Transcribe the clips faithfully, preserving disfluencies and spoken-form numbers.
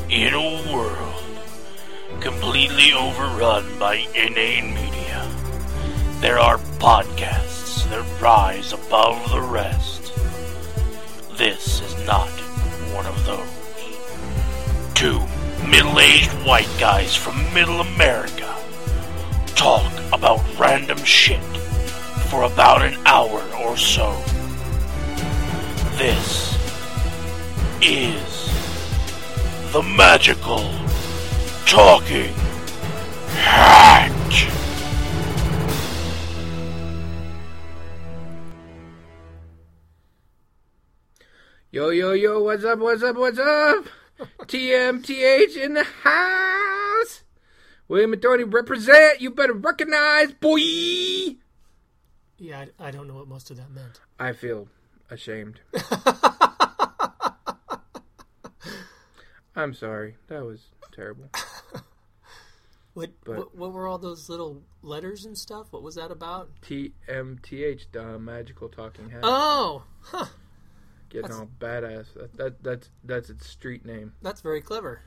In a world completely overrun by inane media, there are podcasts that rise above the rest. This is not one of those. Two middle-aged white guys from middle America talk about random shit for about an hour or so. This is the Magical Talking Hat. Yo, yo, yo, what's up, what's up, what's up? T M T H in the house. William and Tony represent. You better recognize, boy. Yeah, I, I don't know what most of that meant. I feel ashamed. I'm sorry. That was terrible. What, But- what what were all those little letters and stuff? What was that about? T M T H, the Magical Talking Hat. Oh, huh. Getting that's- all badass. That, that That's that's its street name. That's very clever.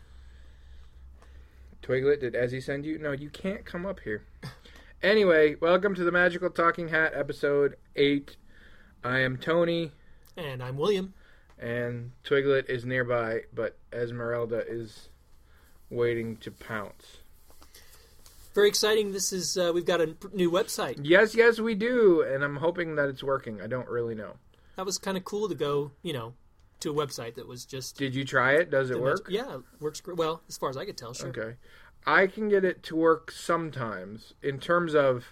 Twiglet, did Ezzy send you? No, you can't come up here. Anyway, welcome to the Magical Talking Hat, episode eight. I am Tony, And I'm William. and Twiglet is nearby, but Esmeralda is waiting to pounce. Very exciting. This is uh, we've got a p- new website. Yes, yes, we do, and I'm hoping that it's working. I don't really know. That was kind of cool to go, you know, to a website that was just. Did you try it? Does it the work? Mag- yeah, it works great. Well, as far as I could tell, sure. Okay. I can get it to work sometimes in terms of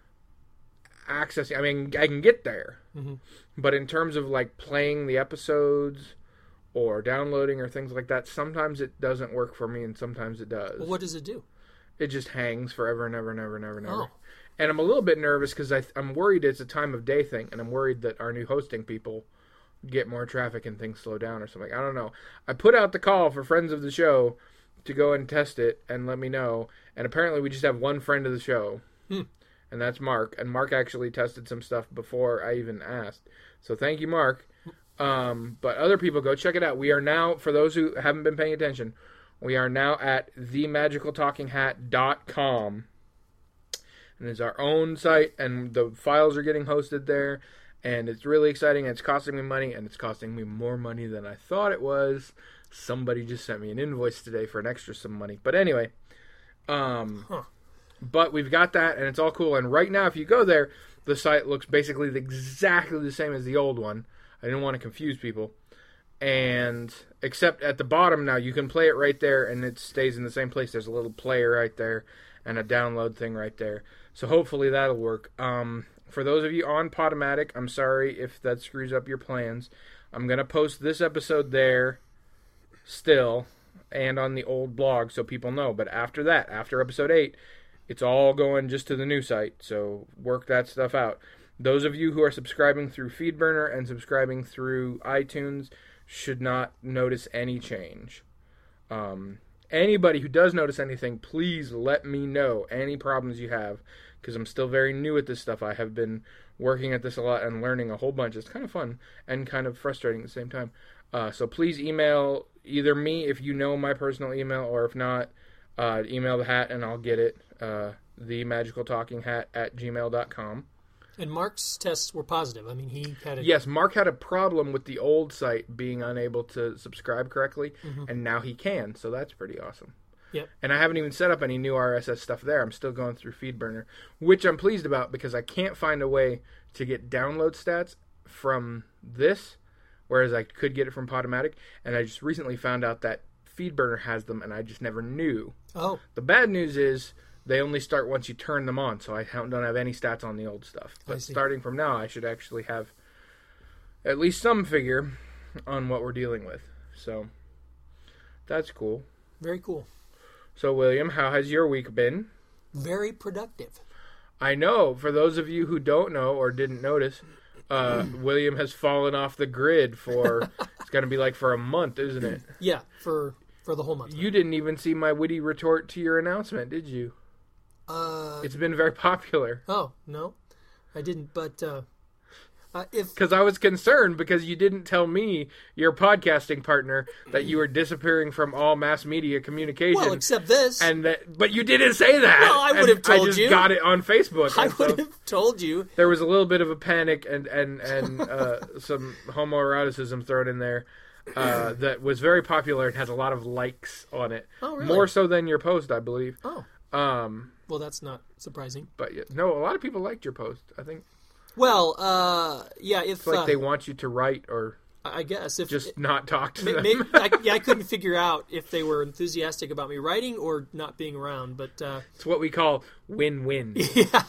accessing. I mean, I can get there. Mm-hmm. But in terms of like playing the episodes or downloading or things like that, sometimes it doesn't work for me and sometimes it does. Well, what does it do? It just hangs forever and ever and ever and ever and ever. Oh. And I'm a little bit nervous because I'm worried it's a time of day thing, and I'm worried that our new hosting people get more traffic and things slow down or something. I don't know. I put out the call for friends of the show to go and test it and let me know. And apparently we just have one friend of the show, Hmm. and that's Mark. And Mark actually tested some stuff before I even asked. So thank you, Mark. Um, but other people, go check it out. We are now, for those who haven't been paying attention, we are now at the magical talking hat dot com. And it's our own site, and the files are getting hosted there. And it's really exciting, and it's costing me money, and it's costing me more money than I thought it was. Somebody just sent me an invoice today for an extra some money. But anyway, um, Huh. but we've got that, and it's all cool. And right now, if you go there, the site looks basically exactly the same as the old one. I didn't want to confuse people. And except at the bottom now, you can play it right there, and it stays in the same place. There's a little player right there and a download thing right there. So hopefully that'll work. Um, for those of you on Podomatic, I'm sorry if that screws up your plans. I'm going to post this episode there still and on the old blog so people know. But after that, after episode eight, it's all going just to the new site. So work that stuff out. Those of you who are subscribing through FeedBurner and subscribing through iTunes should not notice any change. Um, anybody who does notice anything, please let me know any problems you have, because I'm still very new at this stuff. I have been working at this a lot and learning a whole bunch. It's kind of fun and kind of frustrating at the same time. Uh, so please email either me if you know my personal email, or if not, uh, email the hat and I'll get it. Uh, the magical talking hat at gmail dot com. And Mark's tests were positive. I mean, he had a... Yes, Mark had a problem with the old site being unable to subscribe correctly, Mm-hmm. and now he can, so that's pretty awesome. Yep. And I haven't even set up any new R S S stuff there. I'm still going through FeedBurner, which I'm pleased about because I can't find a way to get download stats from this, whereas I could get it from Podomatic, and I just recently found out that FeedBurner has them, and I just never knew. Oh, The bad news is they only start once you turn them on, so I don't have any stats on the old stuff. I But see. starting from now, I should actually have at least some figure on what we're dealing with. So that's cool. very cool. So, William, how has your week been? Very productive. I know, for those of you who don't know or didn't notice, uh, William has fallen off the grid for, it's going to be like for a month, isn't it? Yeah, for for the whole month. You didn't even see my witty retort to your announcement, did you? Uh, It's been very popular. oh, no. I didn't, but uh, Uh, if Because I was concerned because you didn't tell me, your podcasting partner, that you were disappearing from all mass media communication. well, except this, and that, but you didn't say that. No, I would And have told I just you. got it on Facebook. I and so would have told you. there was a little bit of a panic and and and uh, some homoeroticism thrown in there uh, that was very popular and has a lot of likes on it. Oh, really? More so than your post, I believe. Oh, Um, well, that's not surprising. but yeah, no, a lot of people liked your post. I think Well, uh, yeah, if it's like uh, they want you to write or I guess if just not talk to May- them. Maybe, I, yeah, I couldn't figure out if they were enthusiastic about me writing or not being around. But uh, It's what we call win-win. yeah,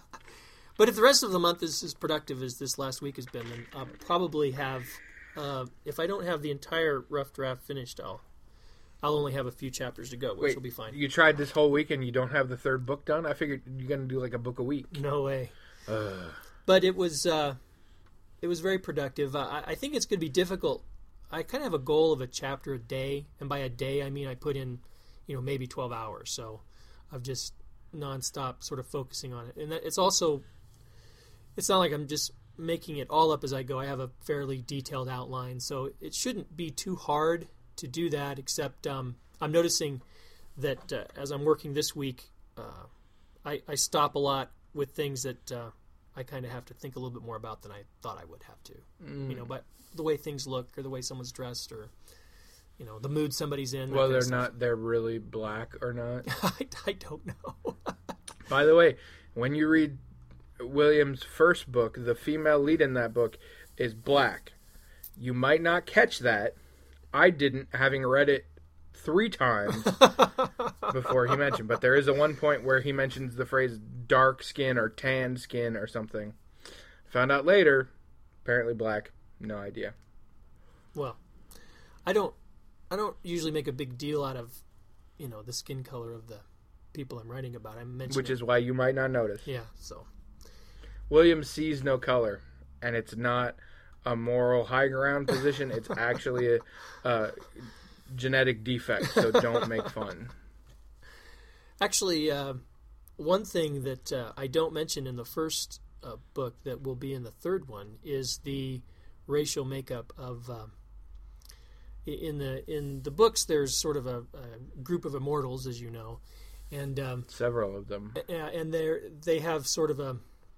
but if the rest of the month is as productive as this last week has been, then I'll probably have. Uh, if I don't have the entire rough draft finished, I'll I'll only have a few chapters to go, which Wait, will be fine. you tried this whole week and you don't have the third book done? I figured you're going to do like a book a week. No way. Uh, But it was uh, it was very productive. Uh, I, I think it's going to be difficult. I kind of have a goal of a chapter a day, and by a day I mean I put in, you know, maybe twelve hours. So of just nonstop sort of focusing on it, and that, it's also it's not like I'm just making it all up as I go. I have a fairly detailed outline, so it shouldn't be too hard to do that. Except um, I'm noticing that uh, as I'm working this week, uh, I, I stop a lot with things that. Uh, I kind of have to think a little bit more about than I thought I would have to. mm. You know, but the way things look or the way someone's dressed or, you know, the mood somebody's in. that Well, kind they're of stuff. not, they're really black or not. I, I don't know. By the way, when you read William's first book, the female lead in that book is black. You might not catch that. I didn't, having read it three times before he mentioned. But there is a one point where he mentions the phrase dark skin or tan skin or something. Found out later, apparently black. No idea. Well, I don't I don't usually make a big deal out of, you know, the skin color of the people I'm writing about. I mentioned Which it. is why you might not notice. Yeah, so. William sees no color, and it's not a moral high ground position. It's actually a, a genetic defect, so don't make fun. Actually, uh, one thing that uh, I don't mention in the first uh, book that will be in the third one is the racial makeup of. Uh, in the in the books, there's sort of a, a group of immortals, as you know, and um, Several of them. and they they have sort of a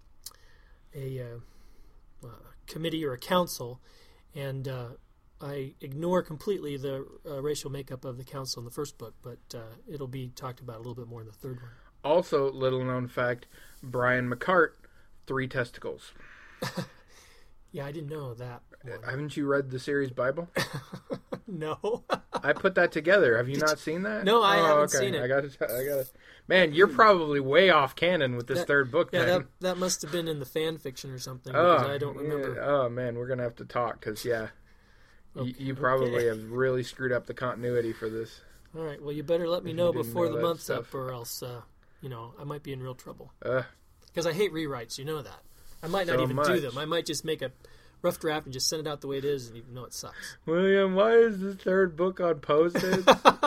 a uh, uh, committee or a council, and uh, I ignore completely the uh, racial makeup of the council in the first book, but uh, it'll be talked about a little bit more in the third one. Also, little known fact, Brian McCart, three testicles. Yeah, I didn't know that one. Haven't you read the series Bible? No. I put that together. Have you not seen that? No, I oh, haven't okay. seen it. I got to. I got to. Man, you're probably way off canon with this That- third book. Yeah, then. that that must have been in the fan fiction or something, oh, because I don't remember. yeah. Oh man, we're gonna have to talk because yeah, Okay, you, you probably okay. have really screwed up the continuity for this. All right, well, you better let me If know you didn't before know the that month's stuff. up, or else, uh, you know, I might be in real trouble. Uh, Because I hate rewrites, you know that. I might not So even much. do them. I might just make a rough draft and just send it out the way it is, and even though it sucks. William, why is the third book on Post-its?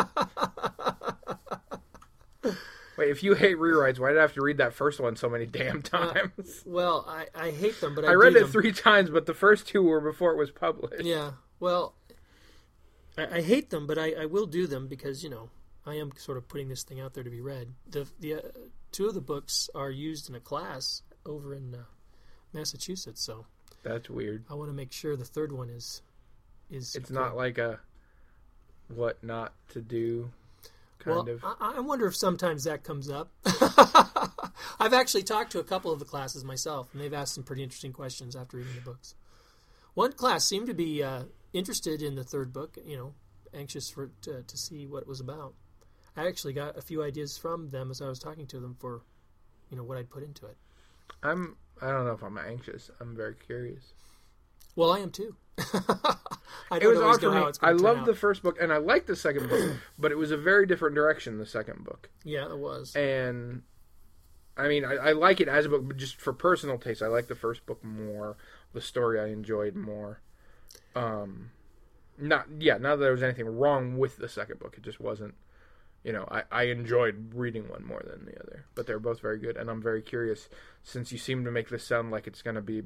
Wait, if you hate rewrites, why did I have to read that first one so many damn times? Well, I, I hate them, but I, I read do it them. three times, but the first two were before it was published. Yeah, well, I, I hate them, but I, I will do them because, you know, I am sort of putting this thing out there to be read. The the uh, two of the books are used in a class over in uh, Massachusetts, so That's weird. I want to make sure the third one is is. It's good. not like a what not to do kind well, of. I, I wonder if sometimes that comes up. I've actually talked to a couple of the classes myself, and they've asked some pretty interesting questions after reading the books. One class seemed to be uh, interested in the third book, you know, anxious for to, to see what it was about. I actually got a few ideas from them as I was talking to them for, you know, what I'd put into it. I'm. I don't know if I'm anxious. I'm very curious. Well, I am too. I It don't was always odd know for how me. it's I going to turn loved out. the first book, and I liked the second book, but it was a very different direction. The second book, Yeah, it was. and I mean, I, I like it as a book, but just for personal taste, I like the first book more. The story I enjoyed more. Um, not yeah, not that there was anything wrong with the second book. It just wasn't. You know, I, I enjoyed reading one more than the other, but they're both very good, and I'm very curious since you seem to make this sound like it's going to be m-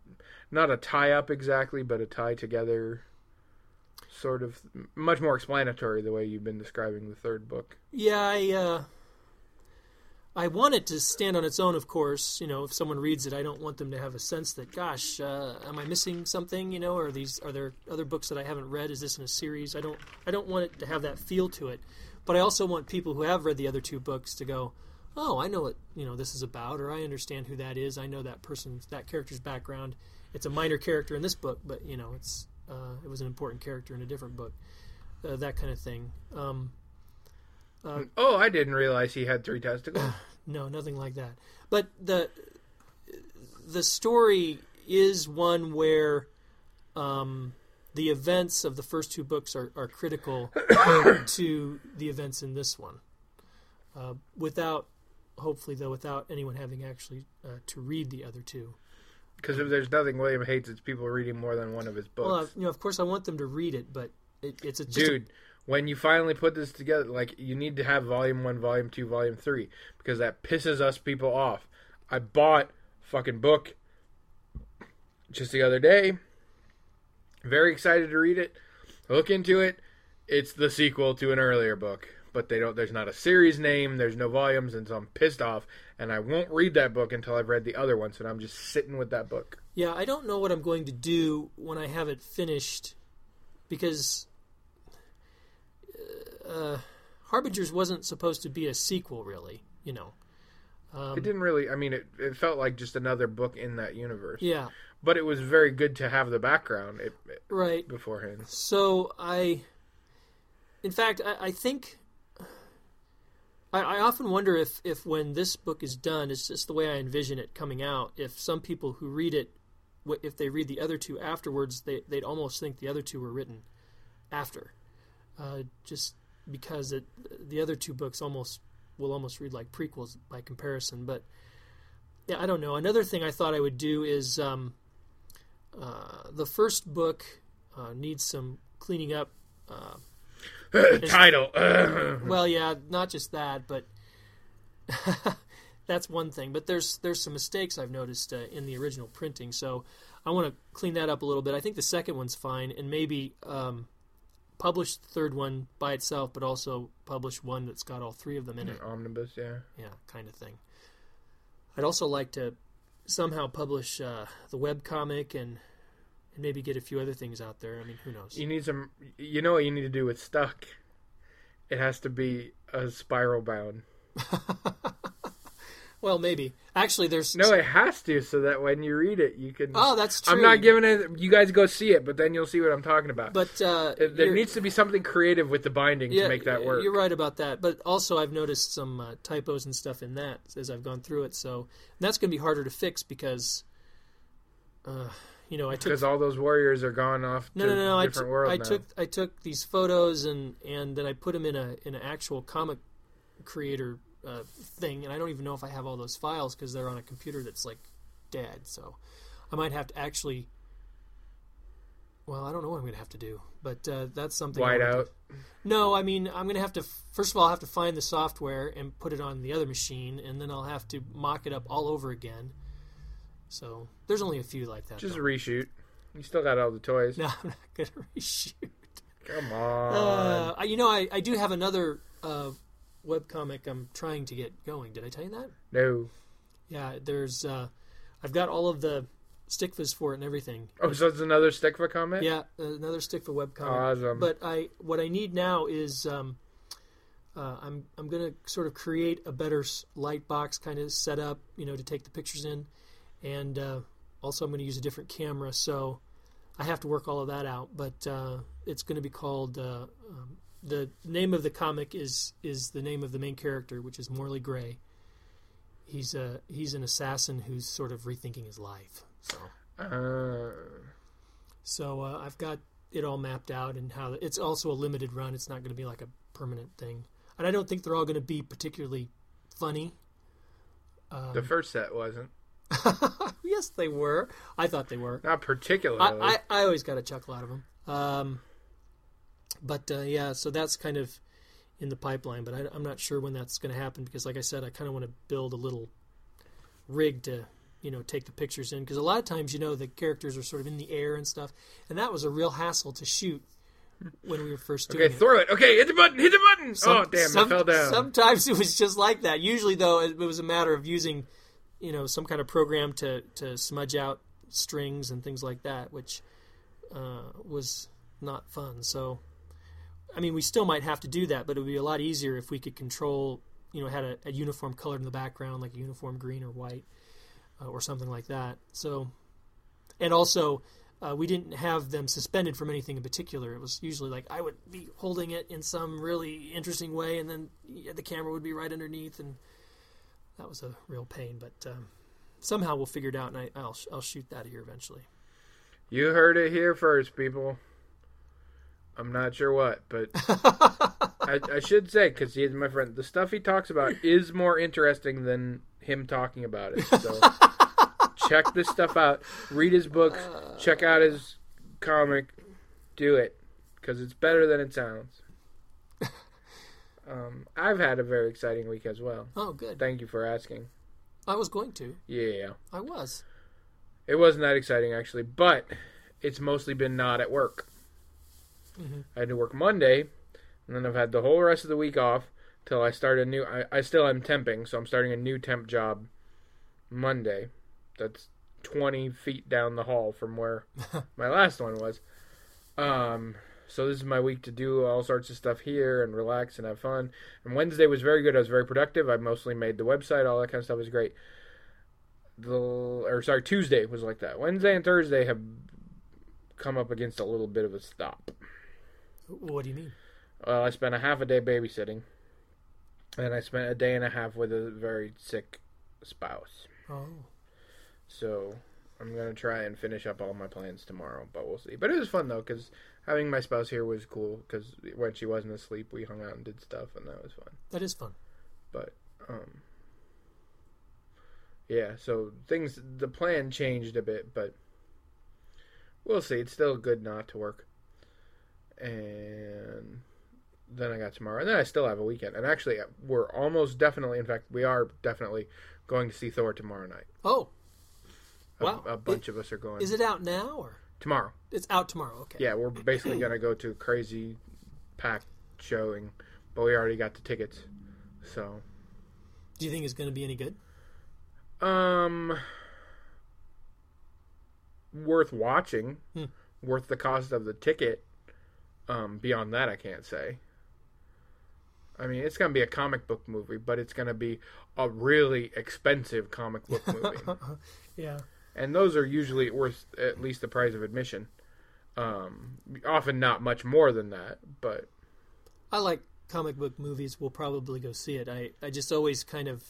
not a tie-up exactly, but a tie-together sort of, much more explanatory the way you've been describing the third book. Yeah, I, uh, I want it to stand on its own, of course. You know, if someone reads it, I don't want them to have a sense that, gosh, uh, am I missing something, you know, or are, these, are there other books that I haven't read? Is this in a series? I don't, I don't want it to have that feel to it. But I also want people who have read the other two books to go, oh, I know what, you know, this is about, or I understand who that is. I know that person's, that character's background. It's a minor character in this book, but, you know, it's uh, it was an important character in a different book. Uh, that kind of thing. Um, uh, oh, I didn't realize he had three testicles. No, nothing like that. But the the story is one where um, the events of the first two books are, are critical to the events in this one. Uh, without, hopefully, though, without anyone having actually uh, to read the other two. Because if there's nothing William hates, it's people reading more than one of his books. Well, you know, of course, I want them to read it, but it, it's a just dude. A, when you finally put this together, like, you need to have volume one, volume two, volume three, because that pisses us people off. I bought a fucking book just the other day. Very excited to read it. I look into it. It's the sequel to an earlier book, but they don't. There's not a series name. There's no volumes, and so I'm pissed off. And I won't read that book until I've read the other one. So I'm just sitting with that book. Yeah, I don't know what I'm going to do when I have it finished, because uh, Harbingers wasn't supposed to be a sequel, really. You know, um, it didn't really. I mean, it it felt like just another book in that universe. Yeah, but it was very good to have the background it, it, right beforehand. So I, in fact, I, I think. I often wonder if, if when this book is done, it's just the way I envision it coming out, if some people who read it, if they read the other two afterwards, they, they'd almost think the other two were written after. Uh, just because it, the other two books almost will almost read like prequels by comparison. But, yeah, I don't know. Another thing I thought I would do is um, uh, the first book uh, needs some cleaning up. Uh, Title. Well, yeah, not just that, but that's one thing. But there's there's some mistakes I've noticed uh, in the original printing, so I want to clean that up a little bit. I think the second one's fine, and maybe um, publish the third one by itself, but also publish one that's got all three of them in it. Omnibus, yeah. Yeah, kind of thing. I'd also like to somehow publish uh, the webcomic and... and maybe get a few other things out there. I mean, who knows? You need some... You know what you need to do with Stuck? It has to be a spiral bound. Well, maybe. Actually, there's... No, it has to, so that when you read it, you can... Oh, that's true. I'm not giving it... You guys go see it, but then you'll see what I'm talking about. But uh, There needs to be something creative with the binding yeah, to make that work. You're right about that. But also, I've noticed some uh, typos and stuff in that as I've gone through it. So and that's going to be harder to fix because... Uh, You know, I took because all those warriors are gone off no, to no, no, no. different I, t- worlds I now. took I took these photos and, and then I put them in a in an actual comic creator uh, thing, and I don't even know if I have all those files because they're on a computer that's like dead. So I might have to actually. Well, I don't know what I'm going to have to do, but uh, that's something. White out. To, no, I mean I'm going to have to. First of all, I'll have to find the software and put it on the other machine, and then I'll have to mock it up all over again. So there's only a few like that. Just though. reshoot. You still got all the toys. No, I'm not going to reshoot. Come on. Uh, you know, I, I do have another uh, webcomic I'm trying to get going. Did I tell you that? No. Yeah, there's. Uh, I've got all of the stickfas for it and everything. Oh, so it's another Stickfa comment? Yeah, another stickfa webcomic. Awesome. But I, what I need now is um, uh, I'm I'm going to sort of create a better light box kind of setup, you know, to take the pictures in. And uh, also I'm going to use a different camera, so I have to work all of that out. But uh, it's going to be called... Uh, um, the name of the comic is is the name of the main character, which is Morley Gray. He's a he's an assassin who's sort of rethinking his life. So, Uh, so uh, I've got it all mapped out, and how it's also a limited run. It's not going to be like a permanent thing, and I don't think they're all going to be particularly funny. Um, the first set wasn't. Yes, they were. I thought they were. Not particularly. I, I, I always got a chuckle out of them. Um, but uh, yeah, so that's kind of in the pipeline. But I, I'm not sure when that's going to happen because, like I said, I kind of want to build a little rig to, you know, take the pictures in. Because a lot of times, you know, the characters are sort of in the air and stuff. And that was a real hassle to shoot when we were first doing okay, it. throw it. Okay, hit the button. Hit the button. Some, oh, damn, some, I fell down. Sometimes it was just like that. Usually, though, it, it was a matter of using, you know, some kind of program to, to smudge out strings and things like that, which uh, was not fun. So, I mean, we still might have to do that, but it would be a lot easier if we could control, you know, had a, a uniform color in the background, like a uniform green or white, uh, or something like that. So, and also, uh, we didn't have them suspended from anything in particular. It was usually like I would be holding it in some really interesting way, and then the camera would be right underneath, and that was a real pain. But um, somehow we'll figure it out, and I, I'll I'll shoot that here eventually. You heard it here first, people. I'm not sure what, but I, I should say, because he's my friend, the stuff he talks about is more interesting than him talking about it. So check this stuff out. Read his books. Uh, check out his comic. Do it, because it's better than it sounds. Um, I've had a very exciting week as well. Oh, good. Thank you for asking. I was going to. Yeah. I was. It wasn't that exciting, actually, but it's mostly been not at work. Mm-hmm. I had to work Monday, and then I've had the whole rest of the week off till I start a new... I, I still am temping, so I'm starting a new temp job Monday. That's twenty feet down the hall from where my last one was. Um, so this is my week to do all sorts of stuff here and relax and have fun. And Wednesday was very good. I was very productive. I mostly made the website. All that kind of stuff was great. The, or sorry, Tuesday was like that. Wednesday and Thursday have come up against a little bit of a stop. What do you mean? Well, I spent a half a day babysitting, and I spent a day and a half with a very sick spouse. Oh. So I'm going to try and finish up all my plans tomorrow, but we'll see. But it was fun, though, because having my spouse here was cool, because when she wasn't asleep, we hung out and did stuff, and that was fun. That is fun. But, um... yeah, so things, the plan changed a bit, but we'll see. It's still good not to work. And then I got tomorrow. And then I still have a weekend. And actually, we're almost definitely, in fact, we are definitely going to see Thor tomorrow night. Oh. A, wow. a bunch it, of us are going. Is it out now? Or tomorrow. It's out tomorrow, okay. Yeah, we're basically going to go to a crazy packed showing, but we already got the tickets. So. Do you think it's going to be any good? Um, worth watching, hmm. worth the cost of the ticket. Um, beyond that, I can't say. I mean, it's going to be a comic book movie, but it's going to be a really expensive comic book movie. Yeah. And those are usually worth at least the price of admission. Um, often not much more than that, but... I like comic book movies. We'll probably go see it. I, I just always kind of...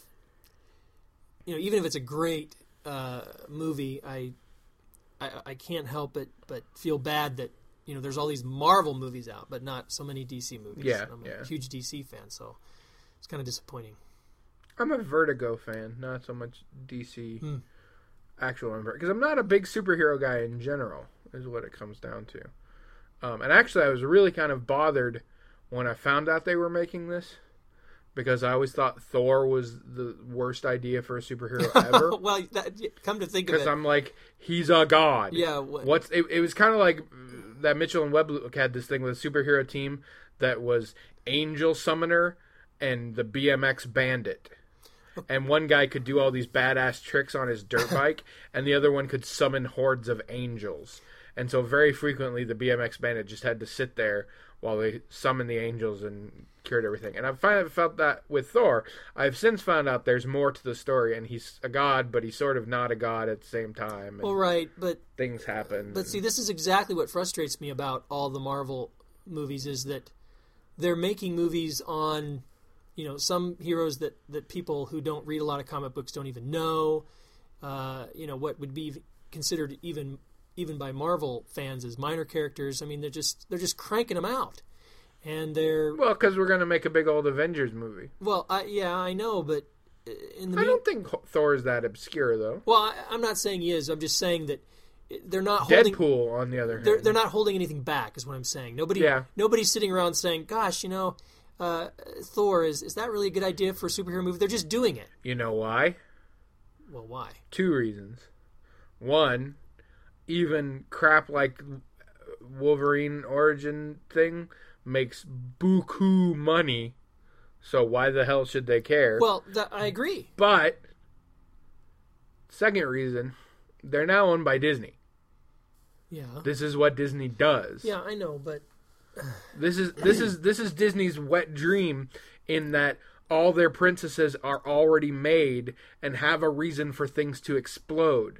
You know, even if it's a great uh, movie, I, I I can't help it but feel bad that, you know, there's all these Marvel movies out, but not so many D C movies. Yeah, I'm yeah. a huge D C fan, so it's kind of disappointing. I'm a Vertigo fan, not so much D C hmm. actual. Because I'm not a big superhero guy in general, is what it comes down to. Um, and actually, I was really kind of bothered when I found out they were making this. Because I always thought Thor was the worst idea for a superhero ever. Well, that, come to think of it. Because I'm like, he's a god. Yeah. What, What's it, it was kind of like that Mitchell and Webb had this thing with a superhero team that was Angel Summoner and the B M X Bandit. And one guy could do all these badass tricks on his dirt bike, and the other one could summon hordes of angels. And so very frequently the B M X Bandit just had to sit there while they summoned the angels and cured everything. And I've finally felt that with Thor. I've since found out there's more to the story, and he's a god, but he's sort of not a god at the same time. Well, right, but... Things happen. But and, see, this is exactly what frustrates me about all the Marvel movies, is that they're making movies on, you know, some heroes that, that people who don't read a lot of comic books don't even know. Uh, you know, what would be considered even... even by Marvel fans as minor characters. I mean, they're just they're just cranking them out, and they're well, because we're going to make a big old Avengers movie. Well, I, yeah, I know, but in the I mean, don't think Thor is that obscure, though. Well, I, I'm not saying he is. I'm just saying that they're not holding. Deadpool, on the other hand, they're they're not holding anything back, is what I'm saying. Nobody, yeah. nobody's sitting around saying, "Gosh, you know, uh, Thor is is that really a good idea for a superhero movie?" They're just doing it. You know why? Well, why? Two reasons. One, even crap like Wolverine origin thing makes buku money, so why the hell should they care? Well, th- I agree. But, second reason, they're now owned by Disney. Yeah. This is what Disney does. Yeah, I know, but This is this is this is Disney's wet dream in that all their princesses are already made and have a reason for things to explode.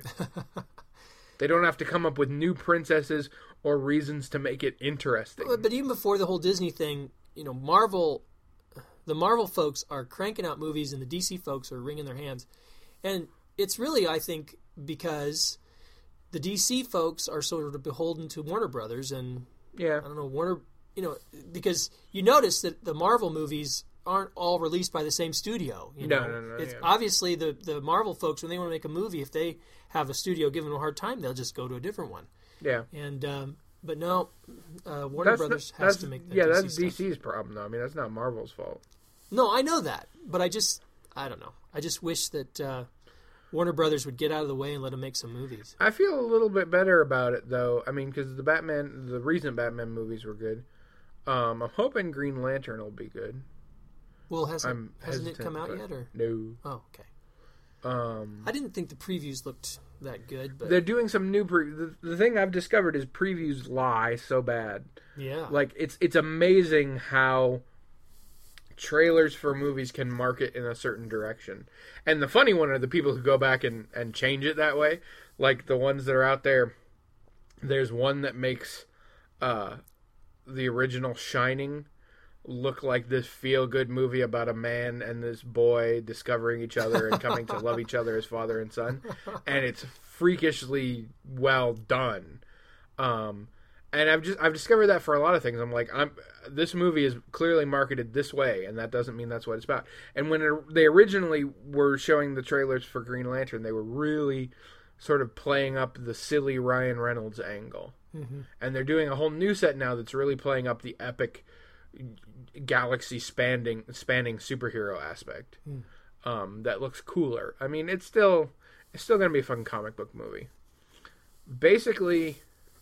They don't have to come up with new princesses or reasons to make it interesting. but even before the whole Disney thing, you know, Marvel, the Marvel folks are cranking out movies, and the D C folks are wringing their hands, and it's really, I think, because the D C folks are sort of beholden to Warner Brothers, and Yeah. I don't know, Warner, you know, because you notice that the Marvel movies aren't all released by the same studio. You No, know? no, no, It's yeah. obviously the, the Marvel folks, when they want to make a movie, if they have a studio giving them a hard time, they'll just go to a different one. Yeah. And um, but no, uh, Warner That's Brothers the- has that's- to make the Yeah, D C that's stuff. D C's problem, though. I mean, that's not Marvel's fault. No, I know that, but I just, I don't know. I just wish that uh, Warner Brothers would get out of the way and let them make some movies. I feel a little bit better about it, though. I mean, because the Batman, the recent Batman movies were good. Um, I'm hoping Green Lantern will be good. Well, hasn't I'm hasn't it hesitant, come out but yet, or No. oh, okay. Um, I didn't think the previews looked that good, but they're doing some new pre. The, the thing I've discovered is previews lie so bad. yeah, Like it's it's amazing how trailers for movies can market in a certain direction. And the funny one are the people who go back and, and change it that way. Like the ones that are out there. There's one that makes uh, the original Shining look like this feel-good movie about a man and this boy discovering each other and coming to love each other as father and son. And it's freakishly well done. Um, and I've just I've discovered that for a lot of things. I'm like, I'm this movie is clearly marketed this way, and that doesn't mean that's what it's about. And when it, they originally were showing the trailers for Green Lantern, they were really sort of playing up the silly Ryan Reynolds angle. mm-hmm. And they're doing a whole new set now that's really playing up the epic galaxy spanning spanning superhero aspect. Mm. Um, that looks cooler. I mean, it's still it's still gonna be a fun comic book movie. Basically,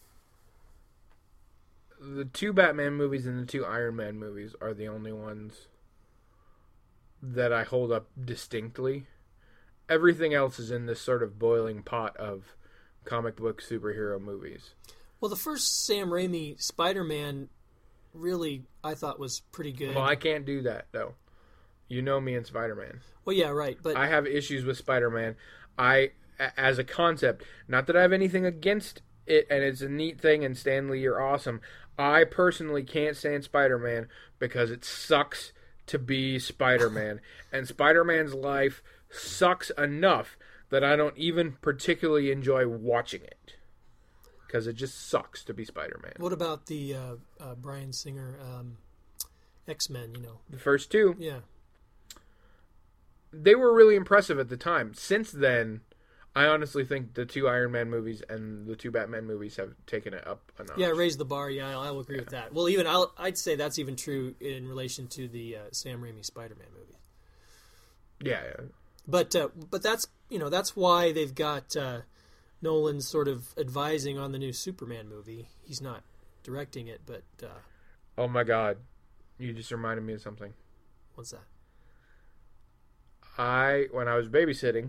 the two Batman movies and the two Iron Man movies are the only ones that I hold up distinctly. Everything else is in this sort of boiling pot of comic book superhero movies. Well, the first Sam Raimi Spider-Man really, I thought, was pretty good. Well, I can't do that, though. You know me and Spider-Man. Well, yeah, right. But I have issues with Spider-Man. I, a- as a concept, not that I have anything against it, and it's a neat thing, and Stan Lee, you're awesome. I personally can't stand Spider-Man because it sucks to be Spider-Man. And Spider-Man's life sucks enough that I don't even particularly enjoy watching it. Because it just sucks to be Spider-Man. what about the uh, uh, Bryan Singer um, X-Men? You know, The first two, yeah. they were really impressive at the time. Since then, I honestly think the two Iron Man movies and the two Batman movies have taken it up a notch. Yeah, raise the bar. Yeah, I will agree with that. Well, even I'll, I'd say that's even true in relation to the uh, Sam Raimi Spider-Man movie. Yeah, yeah. But uh, but that's you know that's why they've got uh, Nolan sort of advising on the new Superman movie. He's not directing it, but uh, Oh my God, you just reminded me of something. what's that? I, when I was babysitting,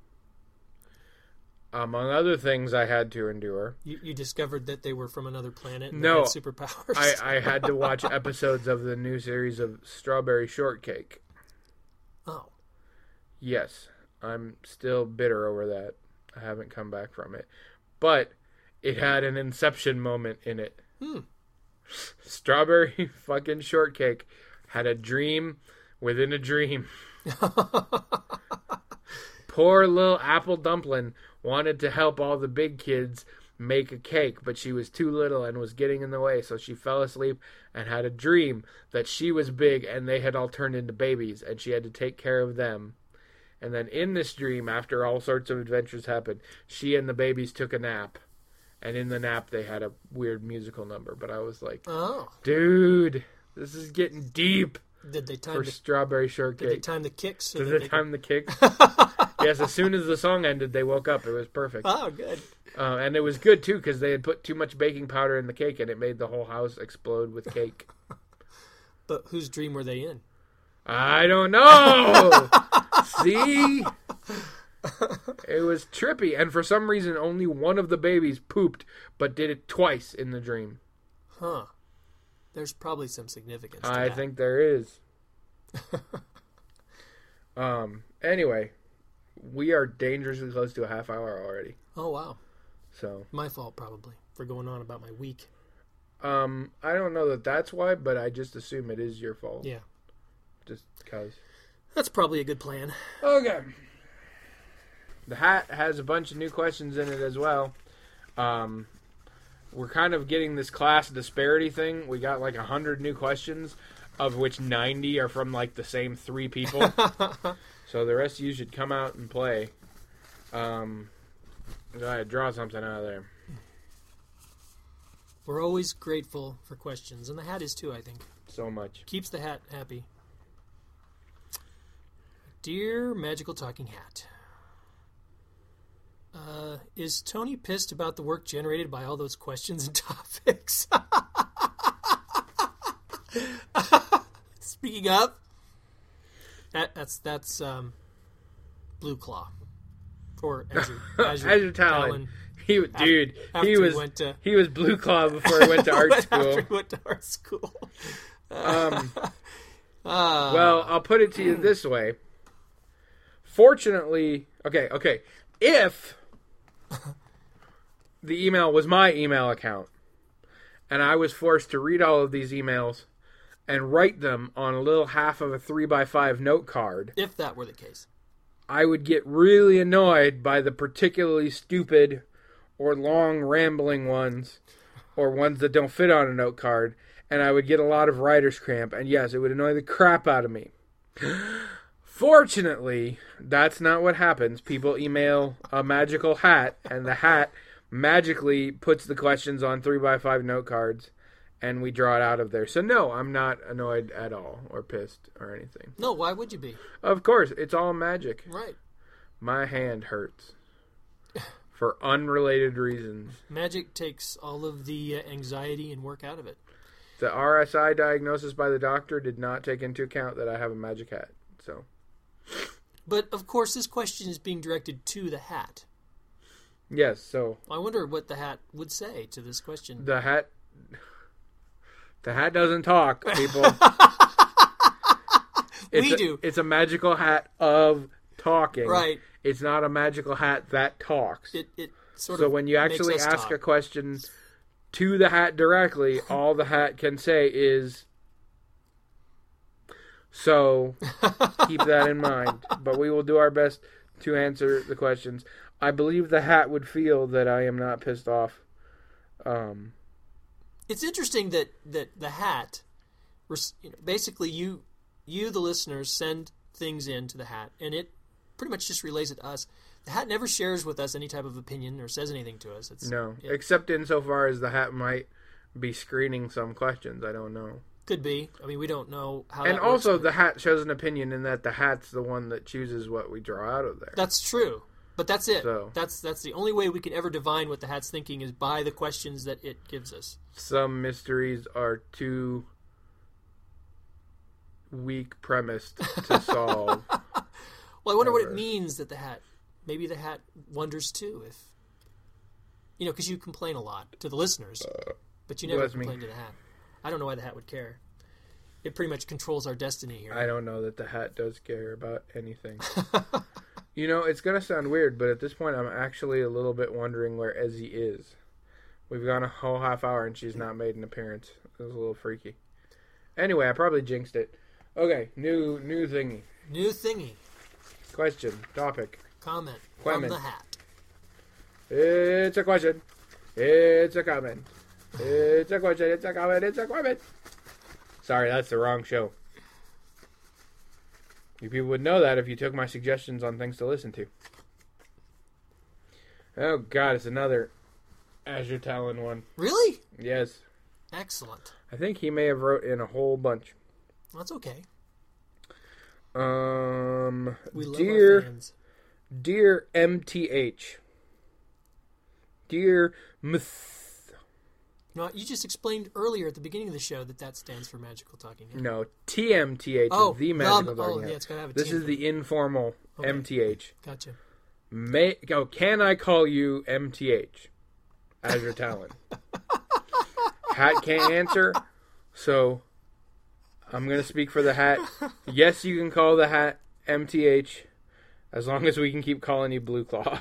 among other things I had to endure, You, you discovered that they were from another planet and No, they had superpowers. I, I had to watch episodes of the new series of Strawberry Shortcake. oh, Yes, I'm still bitter over that. I haven't come back from it. But it had an Inception moment in it. Hmm. Strawberry fucking Shortcake had a dream within a dream. Poor little apple dumpling wanted to help all the big kids make a cake, but she was too little and was getting in the way, so she fell asleep and had a dream that she was big and they had all turned into babies and she had to take care of them. And then in this dream, after all sorts of adventures happened, she and the babies took a nap. And in the nap, they had a weird musical number. But I was like, oh. dude, this is getting deep Did they time for the Strawberry Did they Shortcake. time the kicks? So Did that they they time the kick? Yes, as soon as the song ended, they woke up. It was perfect. Oh, good. Uh, and it was good, too, because they had put too much baking powder in the cake, and it made the whole house explode with cake. But whose dream were they in? I don't know! See? It was trippy, and for some reason, only one of the babies pooped, but did it twice in the dream. Huh. There's probably some significance to I that. think there is. um. Anyway, we are dangerously close to a half hour already. Oh, wow. So, My fault, probably, for going on about my week. um, I don't know that that's why, but I just assume it is your fault. Yeah. Just because. That's probably a good plan. Okay. The hat has a bunch of new questions in it as well. Um, we're kind of getting this class disparity thing. We got like one hundred new questions, of which ninety are from like the same three people. So the rest of you should come out and play. Um, go ahead, draw something out of there. We're always grateful for questions, and the hat is too, I think. So much. Keeps the hat happy. Dear Magical Talking Hat, uh, is Tony pissed about the work generated by all those questions and topics? Speaking of, that, that's that's um, Blue Claw or Azure, Azure, Azure Talon. He, dude, after he he was went to- he was Blue Claw before he went to art school. After he went to art school. Um, Uh, well, I'll put it to you this way. Fortunately, okay, okay. If the email was my email account and I was forced to read all of these emails and write them on a little half of a three by five note card, if that were the case. I would get really annoyed by the particularly stupid or long rambling ones or ones that don't fit on a note card, and I would get a lot of writer's cramp, and yes, it would annoy the crap out of me. Fortunately, that's not what happens. People email a magical hat, and the hat magically puts the questions on three by five note cards, and we draw it out of there. So no, I'm not annoyed at all, or pissed, or anything. No, why would you be? Of course, it's all magic. Right. My hand hurts. For unrelated reasons. Magic takes all of the uh, anxiety and work out of it. The R S I diagnosis by the doctor did not take into account that I have a magic hat. So, But, of course, this question is being directed to the hat. yes, so I wonder what the hat would say to this question. the hat the hat doesn't talk, people. It's We a, do. It's a magical hat of talking. Right. It's not a magical hat that talks. It, it sort so of when you actually makes us ask talk. a question to the hat directly, all the hat can say is, so keep that in mind. But we will do our best to answer the questions. I believe the hat would feel that I am not pissed off. Um, It's interesting that, that the hat, you know, basically you, you, the listeners, send things in to the hat, and it pretty much just relays it to us. The hat never shares with us any type of opinion or says anything to us. It's, no, it except insofar as the hat might be screening some questions. I don't know. could be. I mean, we don't know how. And that also, works. the hat shows an opinion in that the hat's the one that chooses what we draw out of there. That's true, but that's it. So- That's that's the only way we can ever divine what the hat's thinking is by the questions that it gives us. Some mysteries are too weak premised to solve. Well, I wonder what Ever. it means that the hat. Maybe the hat wonders too, if you know, because you complain a lot to the listeners, but you never bless me. complain to the hat. I don't know why the hat would care. It pretty much controls our destiny here. I don't know that the hat does care about anything. You know, it's going to sound weird, but at this point I'm actually a little bit wondering where Ezzy is. We've gone a whole half hour and she's not made an appearance. It was a little freaky. Anyway, I probably jinxed it. Okay, new new thingy. New thingy. Question, topic. Comment Comment. from the hat. It's a question. It's a comment. It's a question. It's a comment. It's a comment. Sorry, that's the wrong show. You people would know that if you took my suggestions on things to listen to. Oh, God, it's another Azure Talon one. Really? Yes. Excellent. I think he may have wrote in a whole bunch. That's okay. Um, We love dear, our fans. Dear M T H. Dear Myth. No, you just explained earlier at the beginning of the show that that stands for Magical Talking Hat. No, T M T H Oh, is the the- Magical oh, Talking yeah, Hat. it's gotta have a This T is the informal Okay. M T H. Gotcha. May, oh, can I call you M T H? Azure Talon. Hat can't answer, so I'm going to speak for the hat. Yes, you can call the hat M T H, as long as we can keep calling you Blue Claw.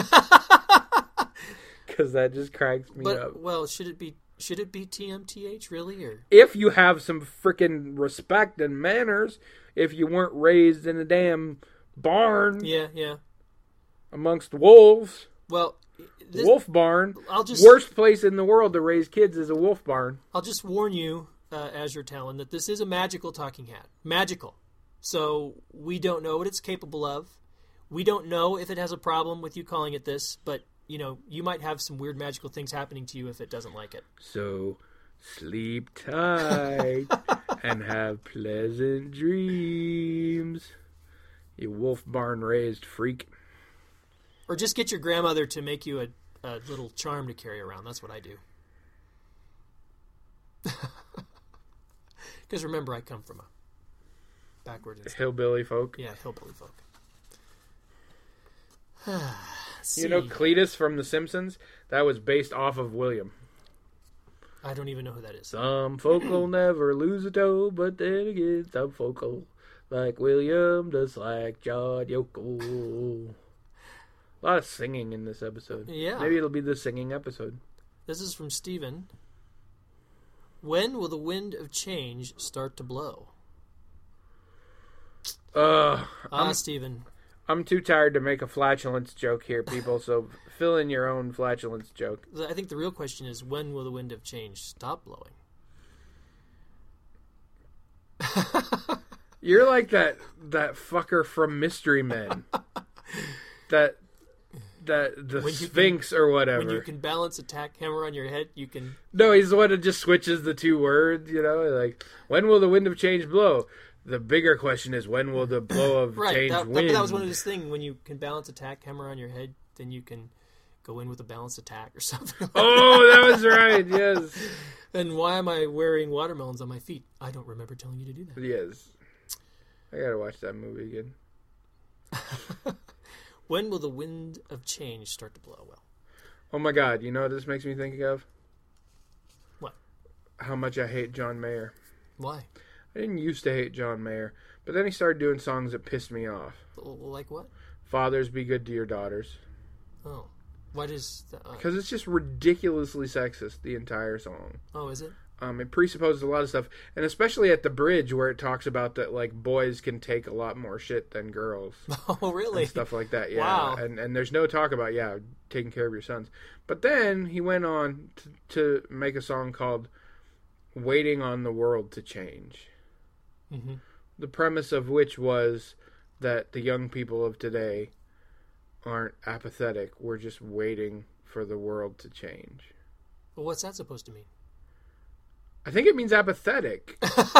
Because that just cracks me But up. well, should it be should it be T M T H really or? If you have some freaking respect and manners, if you weren't raised in a damn barn Yeah, yeah. amongst wolves, Well, this, wolf barn, I'll just worst place in the world to raise kids is a wolf barn. I'll just warn you, uh, Azure Talon, that this is a magical talking hat. Magical. So we don't know what it's capable of. We don't know if it has a problem with you calling it this, but you know, you might have some weird magical things happening to you if it doesn't like it. So sleep tight and have pleasant dreams, you wolf barn raised freak. Or just get your grandmother to make you a, a little charm to carry around. That's what I do. Because remember, I come from a backward, Hillbilly folk. yeah, hillbilly folk. You know Cletus from The Simpsons? That was based off of William. I don't even know who that is. Some folk will never lose a toe, but then again, some folk will, like William, the slack-jawed yokel. A lot of singing in this episode. Yeah. Maybe it'll be the singing episode. This is from Steven. When will the wind of change start to blow? Uh, Ah, I'm, Steven. I'm too tired to make a flatulence joke here, people, so fill in your own flatulence joke. I think the real question is, when will the wind of change stop blowing? You're like that that fucker from Mystery Men. that that the When you Sphinx or whatever. When you can balance attack hammer on your head, you can... No, he's the one that just switches the two words, you know? Like, when will the wind of change blow? The bigger question is, when will the blow of Right, change that, win? that, that was one of those things. When you can balance attack hammer on your head, then you can go in with a balanced attack or something like Oh, that was right, yes. And why am I wearing watermelons on my feet? I don't remember telling you to do that. Yes. I gotta watch that movie again. When will the wind of change start to blow? Well, Oh my god, you know what this makes me think of? What? How much I hate John Mayer. why? I didn't used to hate John Mayer, but then he started doing songs that pissed me off. Like what? Fathers, be good to your daughters. Oh. Why does... The, uh, Because it's just ridiculously sexist, the entire song. oh, is it? Um, it presupposes a lot of stuff, and especially at the bridge where it talks about that, like, boys can take a lot more shit than girls. Oh, really? And stuff like that, yeah. Wow. And and there's no talk about, yeah, taking care of your sons. But then he went on to, to make a song called Waiting on the World to Change. Mm-hmm. The premise of which was that the young people of today aren't apathetic. We're just waiting for the world to change. Well, what's that supposed to mean? I think it means apathetic.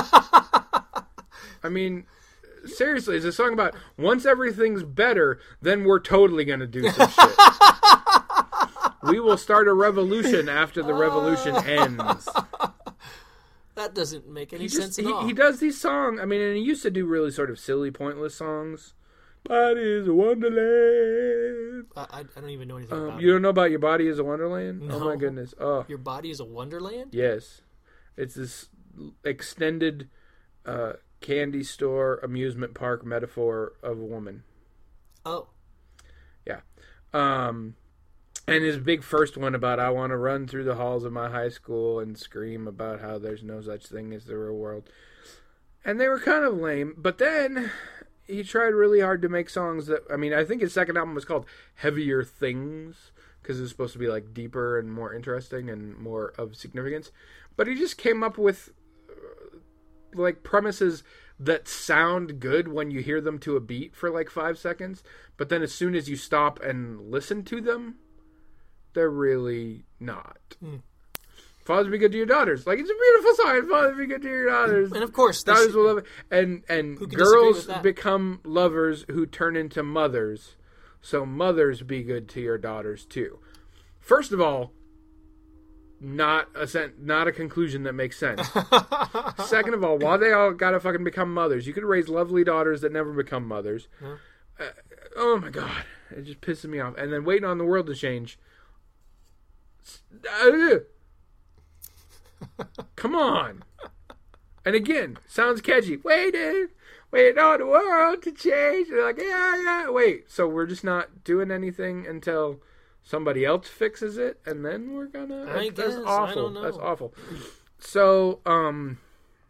I mean, seriously, it's a song about once everything's better, then we're totally going to do some shit. We will start a revolution after the revolution ends. That doesn't make any He, sense just, at he, all. he does these songs. I mean, and he used to do really sort of silly, pointless songs. Body is a wonderland. I, I, I don't even know anything Um, about you it. don't know about Your Body is a Wonderland? Oh, No. my goodness. Oh, Your body is a wonderland? yes. It's this extended uh, candy store, amusement park metaphor of a woman. Oh. Yeah. Um, and his big first one about I want to run through the halls of my high school and scream about how there's no such thing as the real world. And they were kind of lame. But then he tried really hard to make songs that, I mean, I think his second album was called Heavier Things because it was supposed to be like deeper and more interesting and more of significance. But he just came up with uh, like premises that sound good when you hear them to a beat for like five seconds. But then as soon as you stop and listen to them, they're really not. Mm. Fathers, be good to your daughters. Like, it's a beautiful song. Fathers, be good to your daughters. And of course, they daughters should- will love it. And, and Who can disagree girls with that? become lovers who turn into mothers. So mothers, be good to your daughters too. First of all, not a sen- not a conclusion that makes sense. Second of all, why they all gotta fucking become mothers? You could raise lovely daughters that never become mothers. Yeah. Uh, oh my god, it just pisses me off. And then waiting on the world to change. Come on. And again, sounds catchy. Waiting, waiting on the world to change. They're like, yeah, yeah. Wait, so we're just not doing anything until somebody else fixes it, and then we're gonna. I That's guess. awful. I don't know. That's awful. So, um,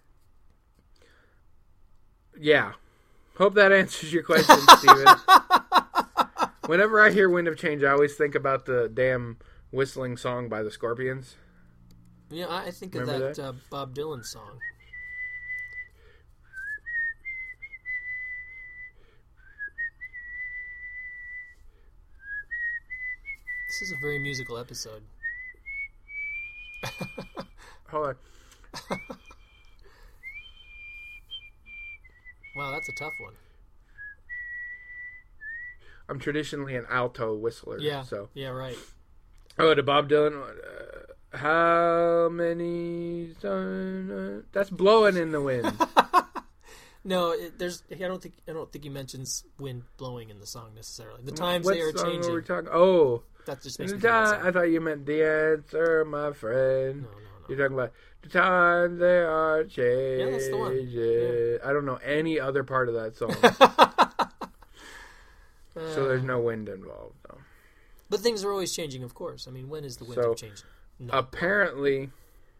yeah. Hope that answers your question, Steven. Whenever I hear Wind of Change, I always think about the damn whistling song by the Scorpions. Yeah, I think of Remember that, that? Uh, Bob Dylan song. This is a very musical episode. Hold on. Wow, that's a tough one. I'm traditionally an alto whistler. Yeah. So. Yeah, right. Oh, to Bob Dylan. Uh, how many? Uh, that's blowing in the wind. No, it, there's. I don't think. I don't think he mentions wind blowing in the song necessarily. The times What they are song changing. Are we talking? Oh, That just makes the me feel time, that I thought you meant the answer, my friend. No, no, no. You're talking about the times they are changing. Yeah, that's the one. Yeah. I don't know any other part of that song, so there's no wind involved. Though. But things are always changing, of course. I mean, when is the wind So, of change? No. Apparently,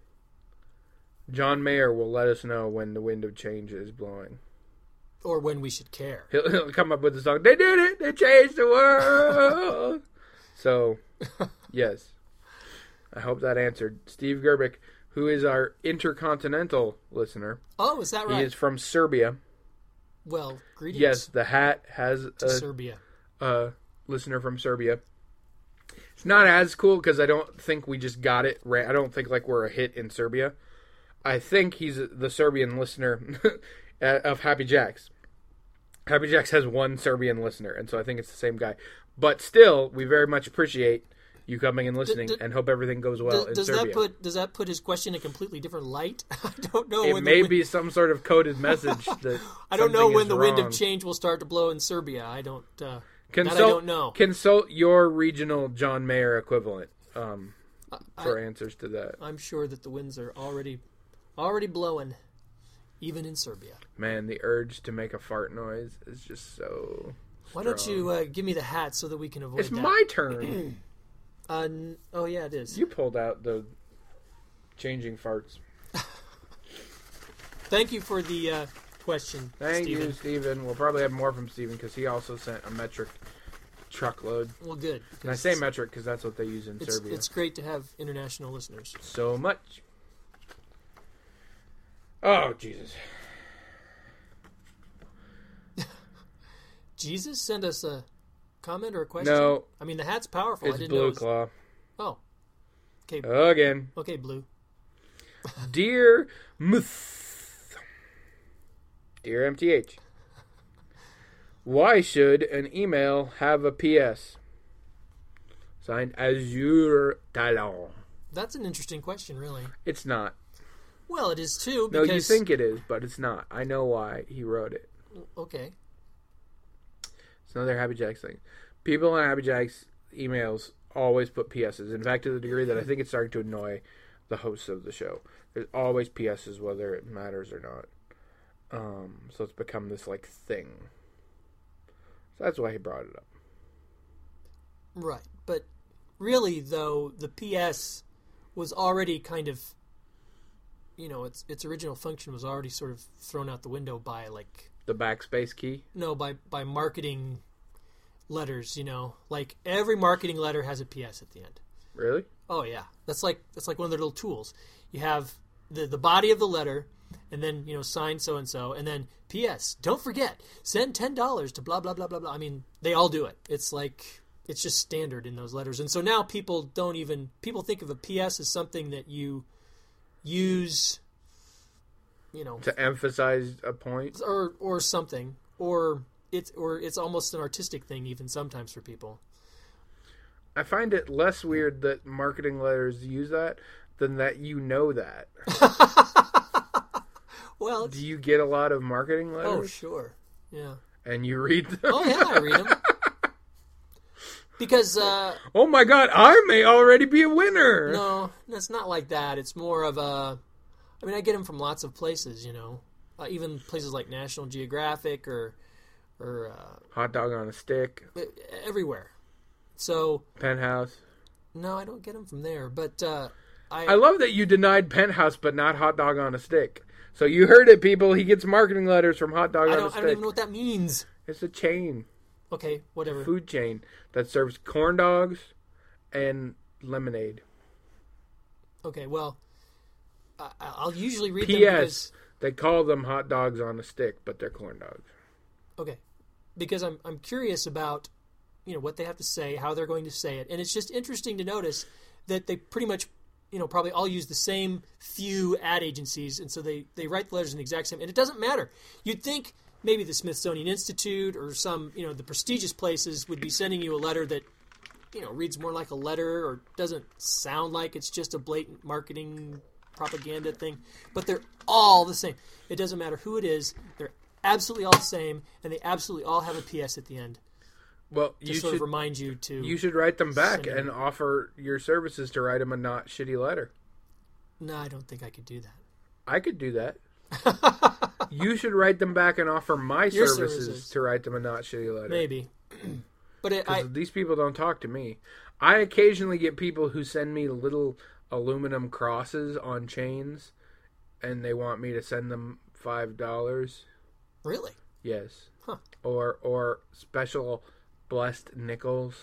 John Mayer will let us know when the wind of change is blowing. Or when we should care. He'll, he'll come up with the song. They did it. They changed the world. So, yes. I hope that answered. Steve Gerbic, who is our intercontinental listener. Oh, is that right? He is from Serbia. Well, greetings Yes, the hat has to a, Serbia. a listener from Serbia. It's not as cool because I don't think we just got it right. I don't think like we're a hit in Serbia. I think he's the Serbian listener of Happy Jacks. Happy Jacks has one Serbian listener, and so I think it's the same guy. But still, we very much appreciate you coming and listening, D- d- and hope everything goes well does, in does Serbia. that put does that put his question in a completely different light? I don't know. it when may the wind, be some sort of coded message that I don't know something when is the wind wrong. of change will start to blow in Serbia. I don't. Uh, Consult, that I don't know. Consult your regional John Mayer equivalent um, I, for answers to that. I'm sure that the winds are already already blowing, even in Serbia. Man, the urge to make a fart noise is just so. Why don't strong. you uh, give me the hat so that we can avoid It's that? my turn. Uh, n- oh yeah, it is. You pulled out the changing farts. Thank you for the uh, question, Thank Stephen. you, Stephen. We'll probably have more from Stephen because he also sent a metric truckload. Well, good. And I say metric because that's what they use in It's, Serbia. it's great to have international listeners. So much. Oh, Jesus. Jesus sent us a comment or a question? No. I mean, the hat's powerful. I It's didn't Blue know it was- Claw. Oh. Okay. Again. Okay, Blue. Dear Muth. Dear M T H. Why should an email have a P S? Signed Azure Talon. That's an interesting question, really. It's not. Well, it is too. No, Because, you think it is, but it's not. I know why he wrote it. Okay. It's another Happy Jacks thing. People on Happy Jacks emails always put P S's. In fact, to the degree that I think it's starting to annoy the hosts of the show. There's always P S's, whether it matters or not. Um, so it's become this like thing. So that's why he brought it up. Right. But really, though, the P S was already kind of, you know, its its original function was already sort of thrown out the window by, like, The backspace key. no, by, by marketing letters, you know. Like, every marketing letter has a P S at the end. Really? Oh, yeah. That's like that's like one of their little tools. You have the, the body of the letter, and then, you know, sign so-and-so, and then P S, don't forget, send ten dollars to blah, blah, blah, blah, blah. I mean, they all do it. It's like, it's just standard in those letters. And so now people don't even, people think of a P S as something that you use, you know, To emphasize a point. or or something, or it's or it's almost an artistic thing even sometimes for people. I find it less weird that marketing letters use that than that you know that. Well, do you get a lot of marketing letters? Oh, sure. Yeah. And you read them? Oh, yeah, I read them. Because, uh... oh, my God, I may already be a winner. No, it's not like that. It's more of a... I mean, I get them from lots of places, you know. Uh, even places like National Geographic or... or uh, Hot Dog on a Stick. Everywhere. So... Penthouse. No, I don't get them from there, but... Uh, I, I love that you denied Penthouse, but not Hot Dog on a Stick. So you heard it, people. He gets marketing letters from Hot Dog I on don't, a Stick. I don't even know what that means. It's a chain. Okay, whatever. A food chain that serves corn dogs and lemonade. Okay, well, I, I'll usually read P S. them because... They call them hot dogs on a stick, but they're corn dogs. Okay, because I'm I'm curious about, you know, what they have to say, how they're going to say it, and it's just interesting to notice that they pretty much, you know, probably all use the same few ad agencies, and so they, they write the letters in the exact same, and it doesn't matter. You'd think maybe the Smithsonian Institute or some, you know, the prestigious places would be sending you a letter that, you know, reads more like a letter or doesn't sound like it's just a blatant marketing propaganda thing, but they're all the same. It doesn't matter who it is. They're absolutely all the same, and they absolutely all have a P S at the end. Well, to you sort should of remind you to... You should write them back send and them. offer your services to write them a not shitty letter. No, I don't think I could do that. I could do that. You should write them back and offer my Your services, services. to write them a not shitty letter. Maybe. But it, I, Because these people don't talk to me. I occasionally get people who send me little aluminum crosses on chains, and they want me to send them five dollars. really? Yes. Huh. Or or special blessed nickels.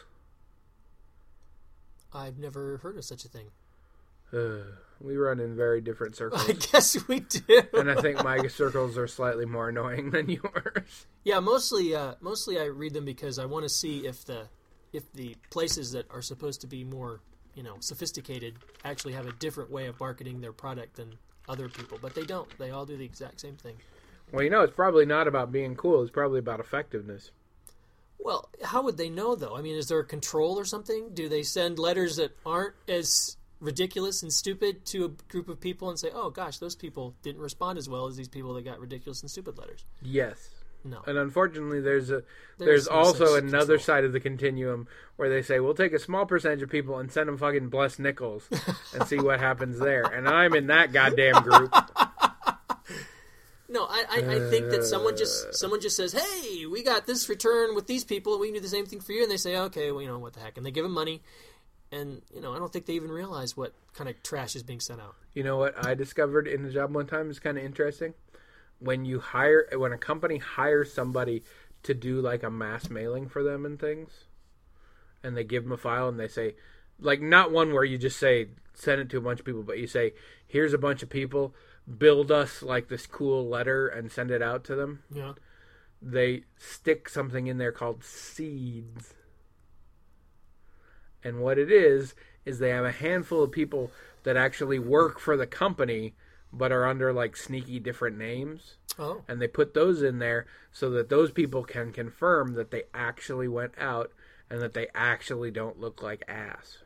I've never heard of such a thing. Uh, we run in very different circles. I guess we do. And I think my circles are slightly more annoying than yours. Yeah, mostly, uh, mostly I read them because I want to see if the if the places that are supposed to be more, you know, sophisticated actually have a different way of marketing their product than other people. But they don't. They all do the exact same thing. Well, you know, it's probably not about being cool. It's probably about effectiveness. Well, how would they know, though? I mean, is there a control or something? Do they send letters that aren't as ridiculous and stupid to a group of people and say, oh, gosh, those people didn't respond as well as these people that got ridiculous and stupid letters? Yes. No. And unfortunately, there's a There's there's, no also such another control. side of the continuum where they say, we'll take a small percentage of people and send them fucking blessed nickels and see what happens there. And I'm in that goddamn group. No, I, I, I think that someone just someone just says, hey, we got this return with these people. We can do the same thing for you. And they say, okay, well, you know, what the heck. And they give them money. And, you know, I don't think they even realize what kind of trash is being sent out. You know what I discovered in the job one time is kind of interesting? When you hire, when a company hires somebody to do like a mass mailing for them and things, and they give them a file and they say, like, not one where you just say, send it to a bunch of people, but you say, here's a bunch of people, build us like this cool letter and send it out to them. Yeah. They stick something in there called seeds. And what it is, is they have a handful of people that actually work for the company, but are under like sneaky different names. Oh. And they put those in there so that those people can confirm that they actually went out and that they actually don't look like ass.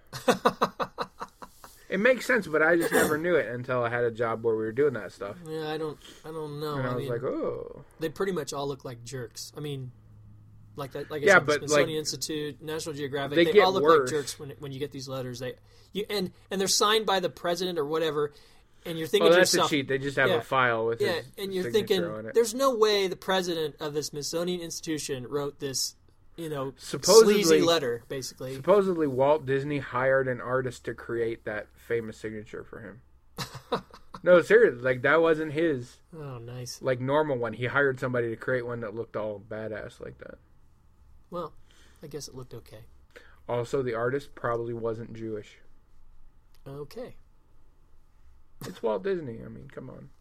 It makes sense, but I just never knew it until I had a job where we were doing that stuff. Yeah, I don't I don't know. And I I was mean, like, oh. they pretty much all look like jerks. I mean, like that, like I Yeah, said, the but, Smithsonian like, Institute, National Geographic, they they, get all look worse. like jerks when when you get these letters. They you and and they're signed by the president or whatever, and you're thinking Oh, to that's a yourself, cheat. They just have yeah, a file with yeah, his and you're signature thinking, on it. there's no way the president of the Smithsonian Institution wrote this, you know, Supposedly- sleazy letter, basically. Supposedly, Walt Disney hired an artist to create that famous signature for him. No, seriously, like that wasn't his Oh, nice. like normal one. He hired somebody to create one that looked all badass like that. Well, I guess it looked okay. Also, the artist probably wasn't Jewish. Okay. It's Walt Disney. I mean, come on.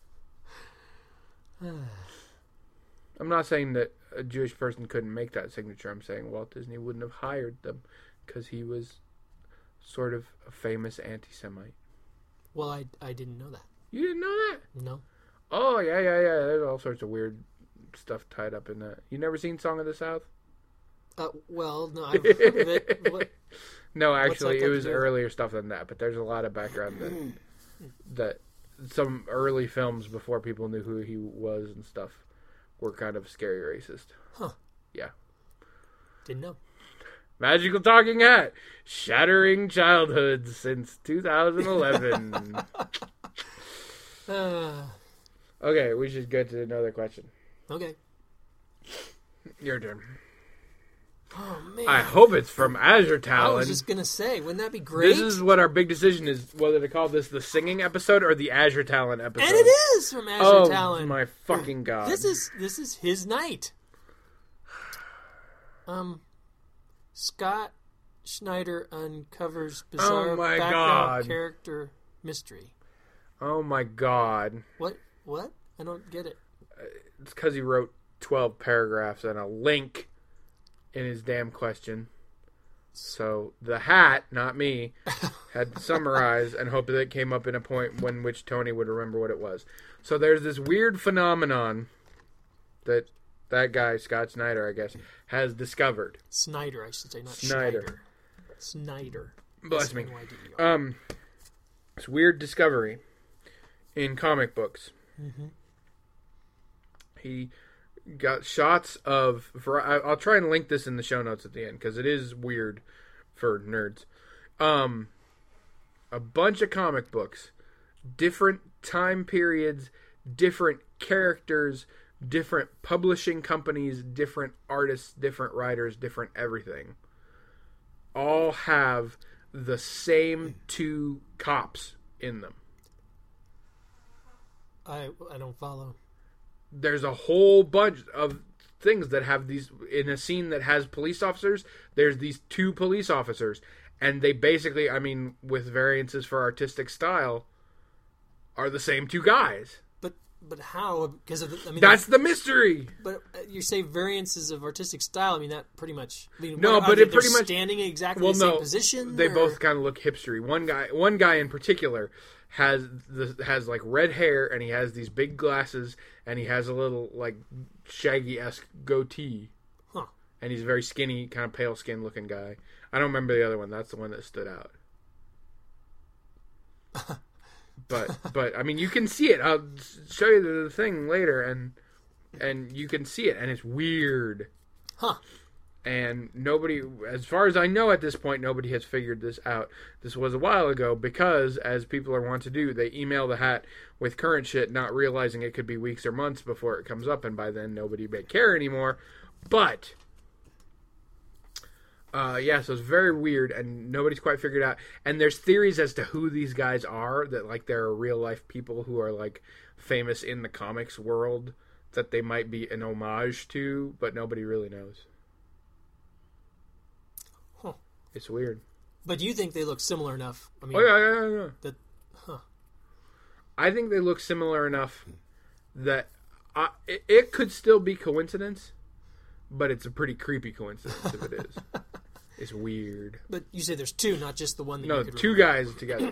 I'm not saying that a Jewish person couldn't make that signature. I'm saying Walt Disney wouldn't have hired them because he was sort of a famous anti-Semite. Well, I, I didn't know that. You didn't know that? No. Oh, yeah, yeah, yeah. There's all sorts of weird stuff tied up in that. You never seen Song of the South? Uh, well, no, I've heard of it. What, no, actually, that it was to do? earlier stuff than that. But there's a lot of background that that some early films before people knew who he was and stuff were kind of scary racist. Huh. Yeah. Didn't know. Magical Talking Hat, shattering childhoods since two thousand eleven. uh, Okay, we should get to another question. okay. Your turn. Oh, man. I hope it's from Azure Talon. I was just going to say, wouldn't that be great? This is what our big decision is, whether to call this the singing episode or the Azure Talon episode. And it is from Azure oh, Talon. Oh, my fucking God. This is this is his night. Um, Scott Schneider uncovers bizarre Oh, my background God. character mystery. Oh, my God. What? What? I don't get it. It's because he wrote twelve paragraphs and a link in his damn question. So the hat, not me, had to summarize and hope that it came up in a point when which Tony would remember what it was. So there's this weird phenomenon that that guy, Scott Snyder, I guess, has discovered. Snyder, I should say, not Snyder. Schneider. Snyder. Bless me. S N Y D E R. Um, this weird discovery in comic books. Mm-hmm. He got shots of. For, I, I'll try and link this in the show notes at the end because it is weird for nerds. Um, a bunch of comic books, different time periods, different characters, different publishing companies, different artists, different writers, different everything. All have the same two cops in them. I I don't follow. There's a whole bunch of things that have these in a scene that has police officers. There's these two police officers, and they basically, I mean, with variances for artistic style, are the same two guys. But but how? Because of the, I mean, That's the mystery. But uh, you say variances of artistic style. I mean, that pretty much. I mean, No, what, but are they, it pretty they're much standing in exactly well, the same no, position. They or? both kind of look hipstery. One guy, one guy in particular, has the has like red hair, and he has these big glasses, and he has a little like Shaggy-esque goatee. Huh. And he's a very skinny, kind of pale skin looking guy. I don't remember the other one. That's the one that stood out. but but I mean, you can see it. I'll show you the thing later, and and you can see it, and it's weird. Huh. And nobody, as far as I know at this point, nobody has figured this out. This was a while ago because, as people are wont to do, they email the hat with current shit, not realizing it could be weeks or months before it comes up, and by then nobody may care anymore. But, uh, yeah, so it's very weird, and nobody's quite figured out. And there's theories as to who these guys are, that, like, there are real-life people who are, like, famous in the comics world that they might be an homage to, but nobody really knows. Huh. It's weird. But you think they look similar enough? I mean, Oh, yeah, yeah, yeah, yeah. that, huh. I think they look similar enough that I, it, it could still be coincidence, but it's a pretty creepy coincidence if it is. It's weird. But you say there's two, not just the one that No, you could two remember. guys together.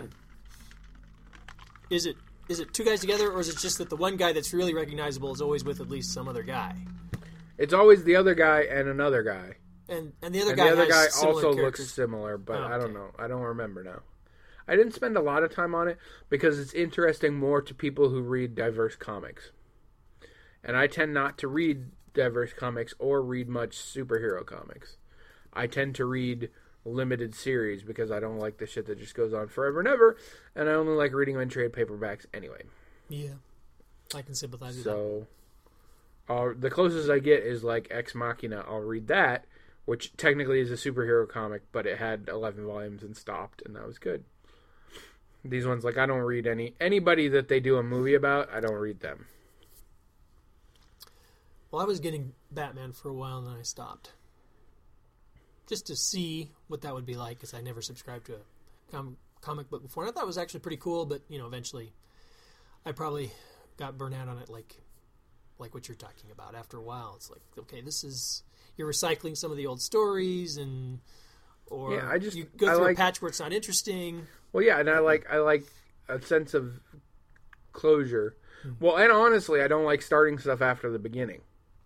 Is it is it two guys together, or is it just that the one guy that's really recognizable is always with at least some other guy? It's always the other guy and another guy. And and the other And guy the other has guy similar also characters. looks similar, but Oh, I don't okay. know. I don't remember now. I didn't spend a lot of time on it because it's interesting more to people who read diverse comics. And I tend not to read diverse comics or read much superhero comics. I tend to read limited series because I don't like the shit that just goes on forever and ever, and I only like reading them in trade paperbacks anyway. Yeah, I can sympathize with So, uh, the closest I get is like Ex Machina. I'll read that, which technically is a superhero comic, but it had eleven volumes and stopped, and that was good. These ones, like, I don't read any anybody that they do a movie about. I don't read them. that. Well, I was getting Batman for a while, and then I stopped. Just to see what that would be like, because I never subscribed to a com- comic book before. And I thought it was actually pretty cool, but, you know, eventually I probably got burnt out on it like like what you're talking about. After a while, it's like, okay, this is... You're recycling some of the old stories, and... Or Yeah, I just- you go I through like- a patch where it's not interesting. Well, yeah, and I like I like a sense of closure. Well, and honestly, I don't like starting stuff after the beginning.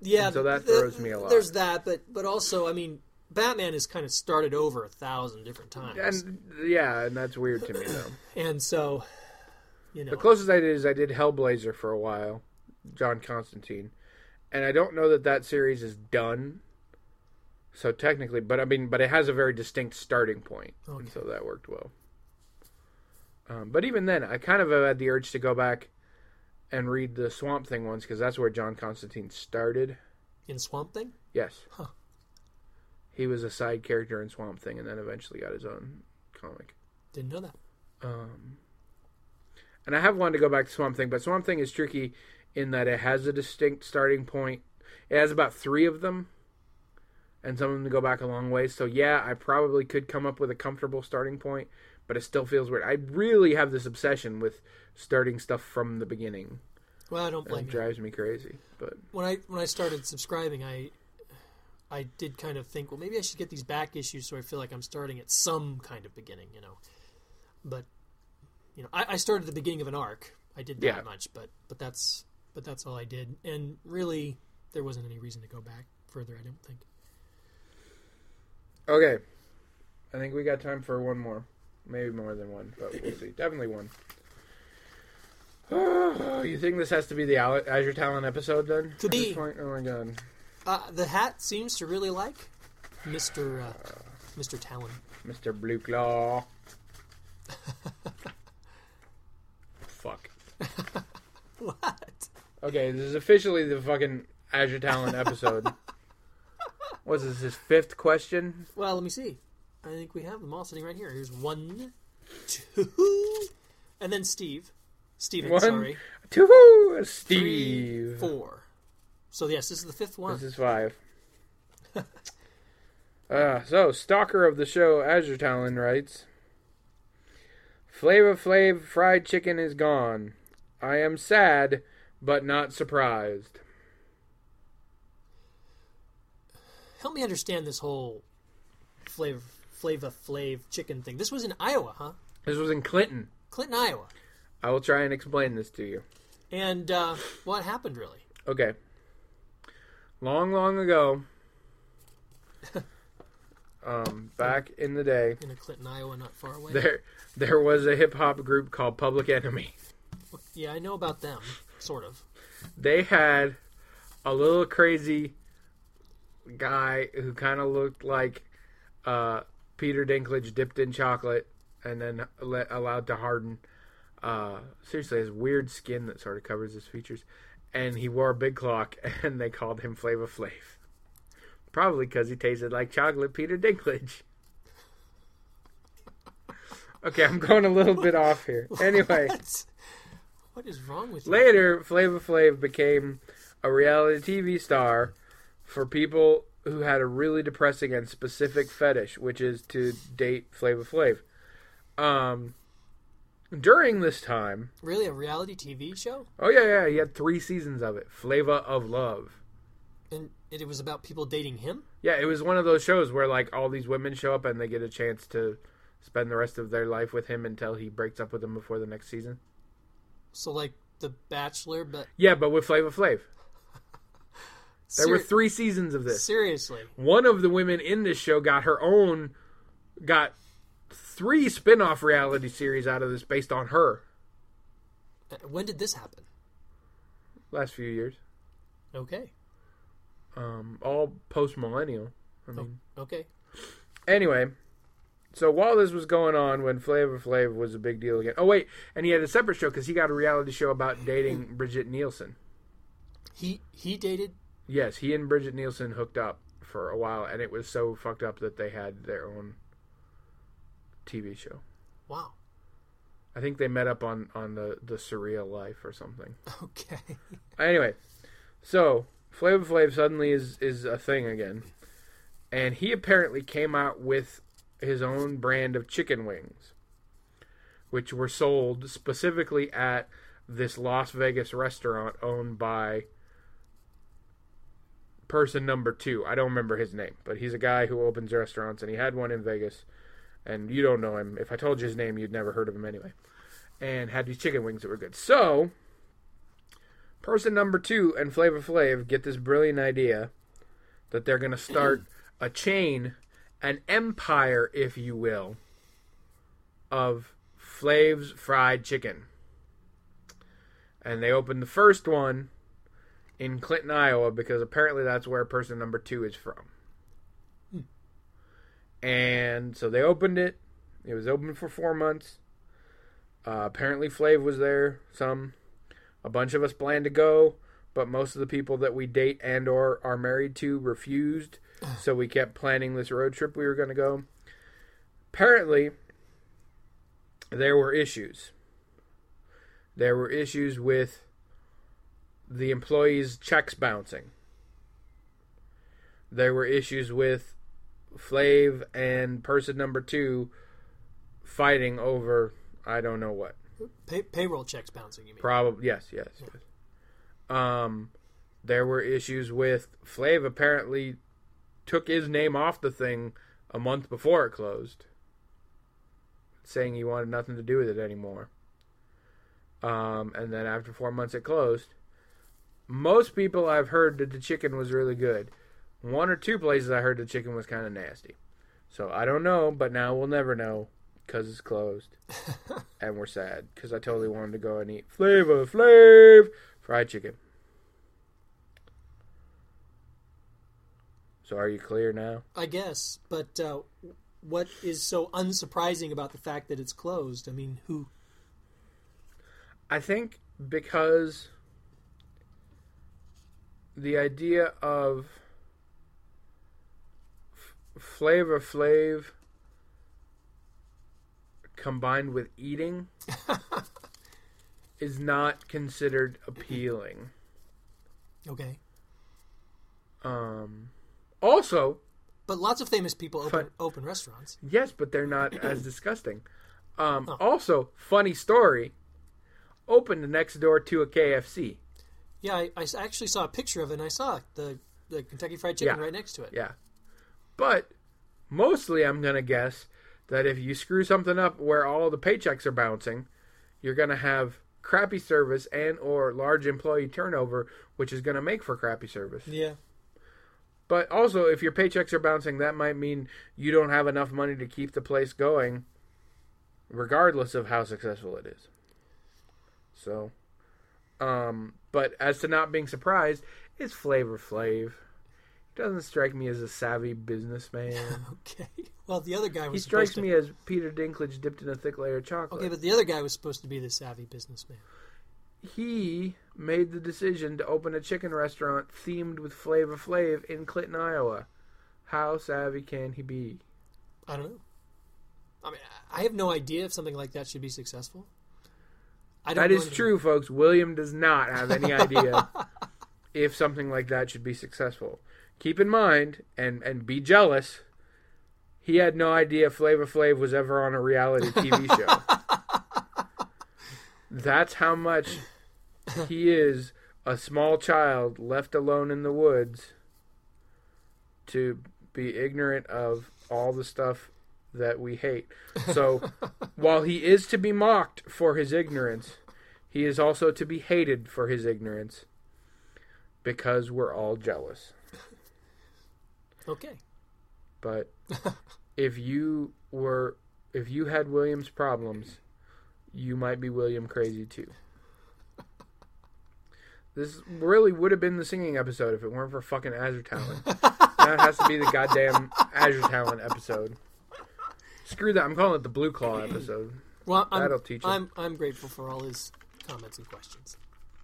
Yeah, and so that the, throws me a lot. There's that, but but also, I mean, Batman has kind of started over a thousand different times. And yeah, and that's weird to me though. And so, you know, The closest I did is I did Hellblazer for a while, John Constantine, and I don't know that that series is done. So technically, but I mean, but it has a very distinct starting point, Okay. and so that worked well. Um, but even then, I kind of have had the urge to go back and read the Swamp Thing ones because that's where John Constantine started. in Swamp Thing. Yes, Huh. he was a side character in Swamp Thing, and then eventually got his own comic. Didn't know that. Um, and I have wanted to go back to Swamp Thing, but Swamp Thing is tricky in that it has a distinct starting point. It has about three of them, and some of them go back a long way. So yeah, I probably could come up with a comfortable starting point, but it still feels weird. I really have this obsession with starting stuff from the beginning. Well, I don't blame It you. drives me crazy. But When I when I started subscribing, I I did kind of think, well, maybe I should get these back issues so I feel like I'm starting at some kind of beginning, you know. But you know, I, I started at the beginning of an arc. I did that Yeah. much, but but that's but that's all I did, and really, there wasn't any reason to go back further. I don't think. okay, I think we got time for one more, maybe more than one, but we'll see. Definitely one. You think this has to be the Al- Azure Talon episode then? Could at this be. point? Oh my god. Uh, the hat seems to really like Mister Uh, Mister Talon. Mister Blue Claw. Fuck. What? Okay, this is officially the fucking Azure Talon episode. What's this, his fifth question? Well, let me see. I think we have them all sitting right here. Here's one, two, and then Steve. Steven, One, sorry. two, Three, Steve. four. So, yes, this is the fifth one. This is five. uh, so, stalker of the show, Azure Talon writes, Flava Flav fried chicken is gone. I am sad, but not surprised. Help me understand this whole Flava, Flava Flav chicken thing. This was in Iowa, huh? This was in Clinton. Clinton, Iowa. I will try and explain this to you. And uh, what happened, really? Okay. Long, long ago, um, back in the day, In a Clinton, Iowa, not far away. there there was a hip hop group called Public Enemy. Yeah, I know about them, sort of. They had a little crazy guy who kind of looked like uh, Peter Dinklage dipped in chocolate and then let, allowed to harden. Uh, seriously, his weird skin that sort of covers his features. And he wore a big clock, and they called him Flava Flav. Probably because he tasted like chocolate Peter Dinklage. Okay, I'm going a little bit off here. Anyway. What? What is wrong with you? Later, Flava Flav became a reality T V star for people who had a really depressing and specific fetish, which is to date Flava Flav. Um, during this time... Really, a reality T V show? Oh, yeah, yeah, he had three seasons of it. Flava of Love. And it was about people dating him? Yeah, it was one of those shows where, like, all these women show up and they get a chance to spend the rest of their life with him until he breaks up with them before the next season. So, like, The Bachelor, but... Yeah, but with Flava Flav. There Ser- were three seasons of this. Seriously. One of the women in this show got her own, got three spin-off reality series out of this based on her. Uh, When did this happen? Last few years. Okay. Um, all post-millennial. I mean, Okay. anyway, so while this was going on, when Flava Flav was a big deal again. Oh, wait, and he had a separate show because he got a reality show about dating Bridget Nielsen. He he dated... Yes, he and Bridget Nielsen hooked up for a while, and it was so fucked up that they had their own T V show. Wow. I think they met up on, on the, the Surreal Life or something. Okay. Anyway, so Flava Flav suddenly is, is a thing again. And he apparently came out with his own brand of chicken wings, which were sold specifically at this Las Vegas restaurant owned by person number two. I don't remember his name, but he's a guy who opens restaurants, and he had one in Vegas. And you don't know him. If I told you his name, you'd never heard of him anyway. And had these chicken wings that were good. So, Person number two and Flavor Flav get this brilliant idea that they're going to start a chain, an empire, if you will, of Flav's Fried Chicken. And they opened the first one in Clinton, Iowa, because apparently that's where person number two is from. Hmm. And so they opened it. It was open for four months. Uh, apparently Flav was there. Some, a bunch of us planned to go, but most of the people that we date and or are married to refused. So we kept planning this road trip we were going to go. Apparently, there were issues. There were issues with the employees' checks bouncing. There were issues with Flav and person number two fighting over I don't know what. Pay- payroll checks bouncing, you mean? Probably, yes, yes, Yeah. yes. Um, there were issues with Flav apparently took his name off the thing a month before it closed, saying he wanted nothing to do with it anymore. Um, and then after four months it closed. Most people I've heard that the chicken was really good. One or two places I heard the chicken was kind of nasty. So I don't know, but now we'll never know because it's closed. And we're sad because I totally wanted to go and eat Flavor Flav fried chicken. So are you clear now? I guess, but uh, what is so unsurprising about the fact that it's closed? I mean, who... I think because the idea of f- Flavor Flav combined with eating is not considered appealing. Okay. Um, also... But lots of famous people open, Fun- open restaurants. Yes, but they're not as disgusting. Um, Oh. Also, funny story, opened next door to a K F C. Yeah, I, I actually saw a picture of it, and I saw the, the Kentucky Fried Chicken Yeah. right next to it. Yeah. But mostly I'm going to guess that if you screw something up where all the paychecks are bouncing, you're going to have crappy service and or large employee turnover, which is going to make for crappy service. Yeah. But also, if your paychecks are bouncing, that might mean you don't have enough money to keep the place going, regardless of how successful it is. So, um, but as to not being surprised, it's Flavor Flav. He doesn't strike me as a savvy businessman. Okay. Well, the other guy was He supposed strikes to... me as Peter Dinklage dipped in a thick layer of chocolate. Okay, but the other guy was supposed to be the savvy businessman. He made the decision to open a chicken restaurant themed with Flavor Flav in Clinton, Iowa. How savvy can he be? I don't know. I mean, I have no idea if something like that should be successful. I don't That know is anything- true, folks. William does not have any idea if something like that should be successful. Keep in mind, and, and be jealous, he had no idea Flavor Flav was ever on a reality T V show. That's how much he is a small child left alone in the woods to be ignorant of all the stuff that we hate. So, while he is to be mocked for his ignorance, he is also to be hated for his ignorance because we're all jealous. Okay. But if you were, if you had William's problems, you might be William crazy too. This really would have been the singing episode if it weren't for fucking Azure Talent. That has to be the goddamn Azure Talent episode. Screw that. I'm calling it the Blue Claw episode. Well, I'm, That'll teach him. I'm I'm grateful for all his comments and questions.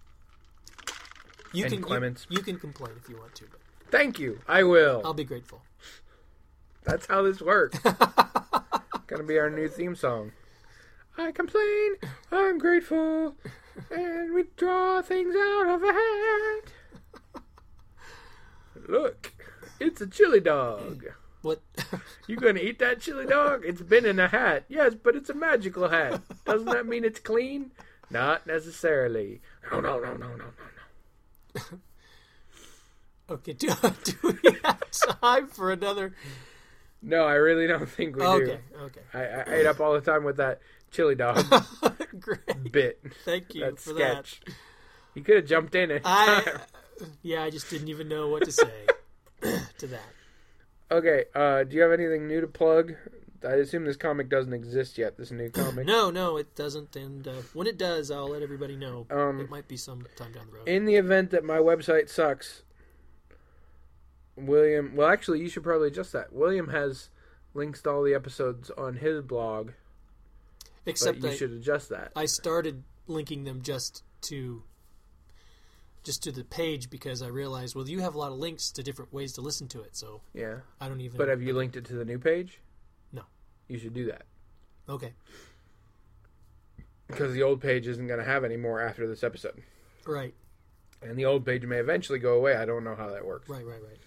You And can Clements. You, you can complain if you want to, but Thank you. I will. I'll be grateful. That's how this works. Gonna be our new theme song. I complain, I'm grateful, and we draw things out of a hat. Look, it's a chili dog. What? You gonna eat that chili dog? It's been in a hat. Yes, but it's a magical hat. Doesn't that mean it's clean? Not necessarily. No, no, no, no, no, no, no. Okay, do, do we have time for another? No, I really don't think we Okay, do. okay. I, I ate up all the time with that chili dog Great. bit. Thank you That for sketch. that. You could have jumped in it. I, yeah, I just didn't even know what to say to that. Okay, uh, do you have anything new to plug? I assume this comic doesn't exist yet, this new comic. No, no, it doesn't, and uh, when it does, I'll let everybody know. Um, it might be some time down the road. In the event that my website sucks, William... Well, actually, you should probably adjust that. William has links to all the episodes on his blog, Except but you I, should adjust that. I started linking them just to... just to the page because I realized, well, you have a lot of links to different ways to listen to it, so Yeah. I don't even... But have you linked it to the new page? No. You should do that. Okay. Because the old page isn't going to have any more after this episode. Right. And the old page may eventually go away. I don't know how that works. Right, right, right.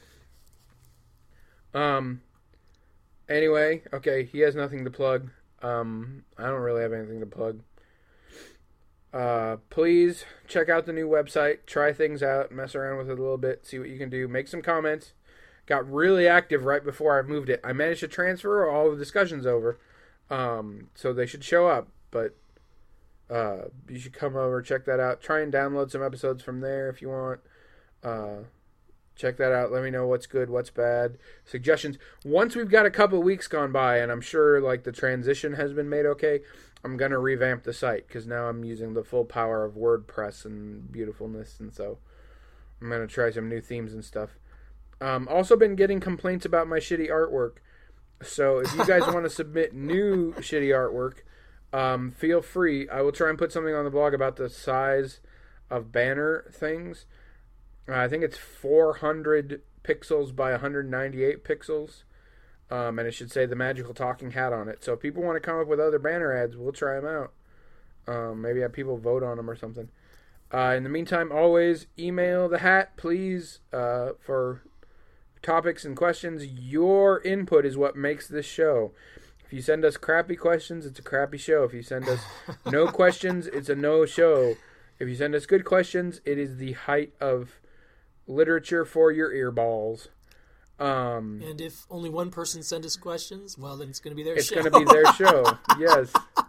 Um. Anyway, okay, he has nothing to plug. Um, I don't really have anything to plug. Uh, please check out the new website. Try things out. Mess around with it a little bit. See what you can do. Make some comments. Got really active right before I moved it. I managed to transfer all the discussions over. Um, so they should show up. But uh, you should come over, check that out. Try and download some episodes from there if you want. Uh, check that out. Let me know what's good, what's bad. Suggestions. Once we've got a couple of weeks gone by, and I'm sure like the transition has been made okay, I'm going to revamp the site because now I'm using the full power of WordPress and beautifulness, and so I'm going to try some new themes and stuff. Um, also been getting complaints about my shitty artwork, so if you guys want to submit new shitty artwork, um, feel free. I will try and put something on the blog about the size of banner things. Uh, I think it's four hundred pixels by one hundred ninety-eight pixels. Um, and it should say the Magical Talking Hat on it. So if people want to come up with other banner ads, we'll try them out. Um, maybe have people vote on them or something. Uh, in the meantime, always email the hat, please, uh, for topics and questions. Your input is what makes this show. If you send us crappy questions, it's a crappy show. If you send us no questions, it's a no show. If you send us good questions, it is the height of literature for your earballs. Um, and if only one person sends us questions, well, then it's going to be their it's show. It's going to be their show, yes.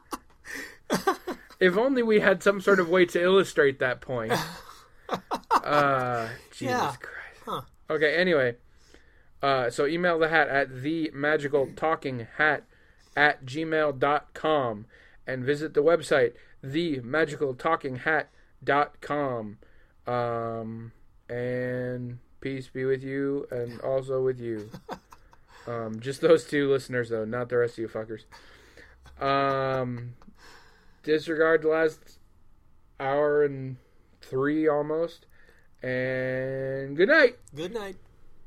If only we had some sort of way to illustrate that point. Uh, Jesus yeah. Christ. Huh. Okay, anyway. Uh, so email the hat at the magical talking hat at gmail dot com and visit the website the magical talking hat dot com. Um, and peace be with you and also with you. Um, just those two listeners, though, not the rest of you fuckers. Um, disregard the last hour and three almost. And good night. Good night.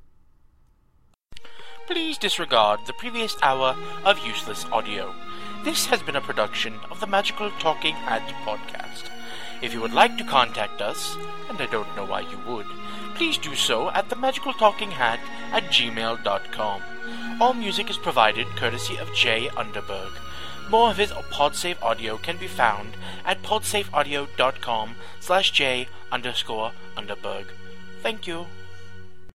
Please disregard the previous hour of useless audio. This has been a production of the Magical Talking Hat podcast. If you would like to contact us, and I don't know why you would, please do so at the magical talking hat at gmail dot com. All music is provided courtesy of Jay Underberg. More of his PodSafe audio can be found at podsafeaudio dot com slash J underscore Underberg. Thank you.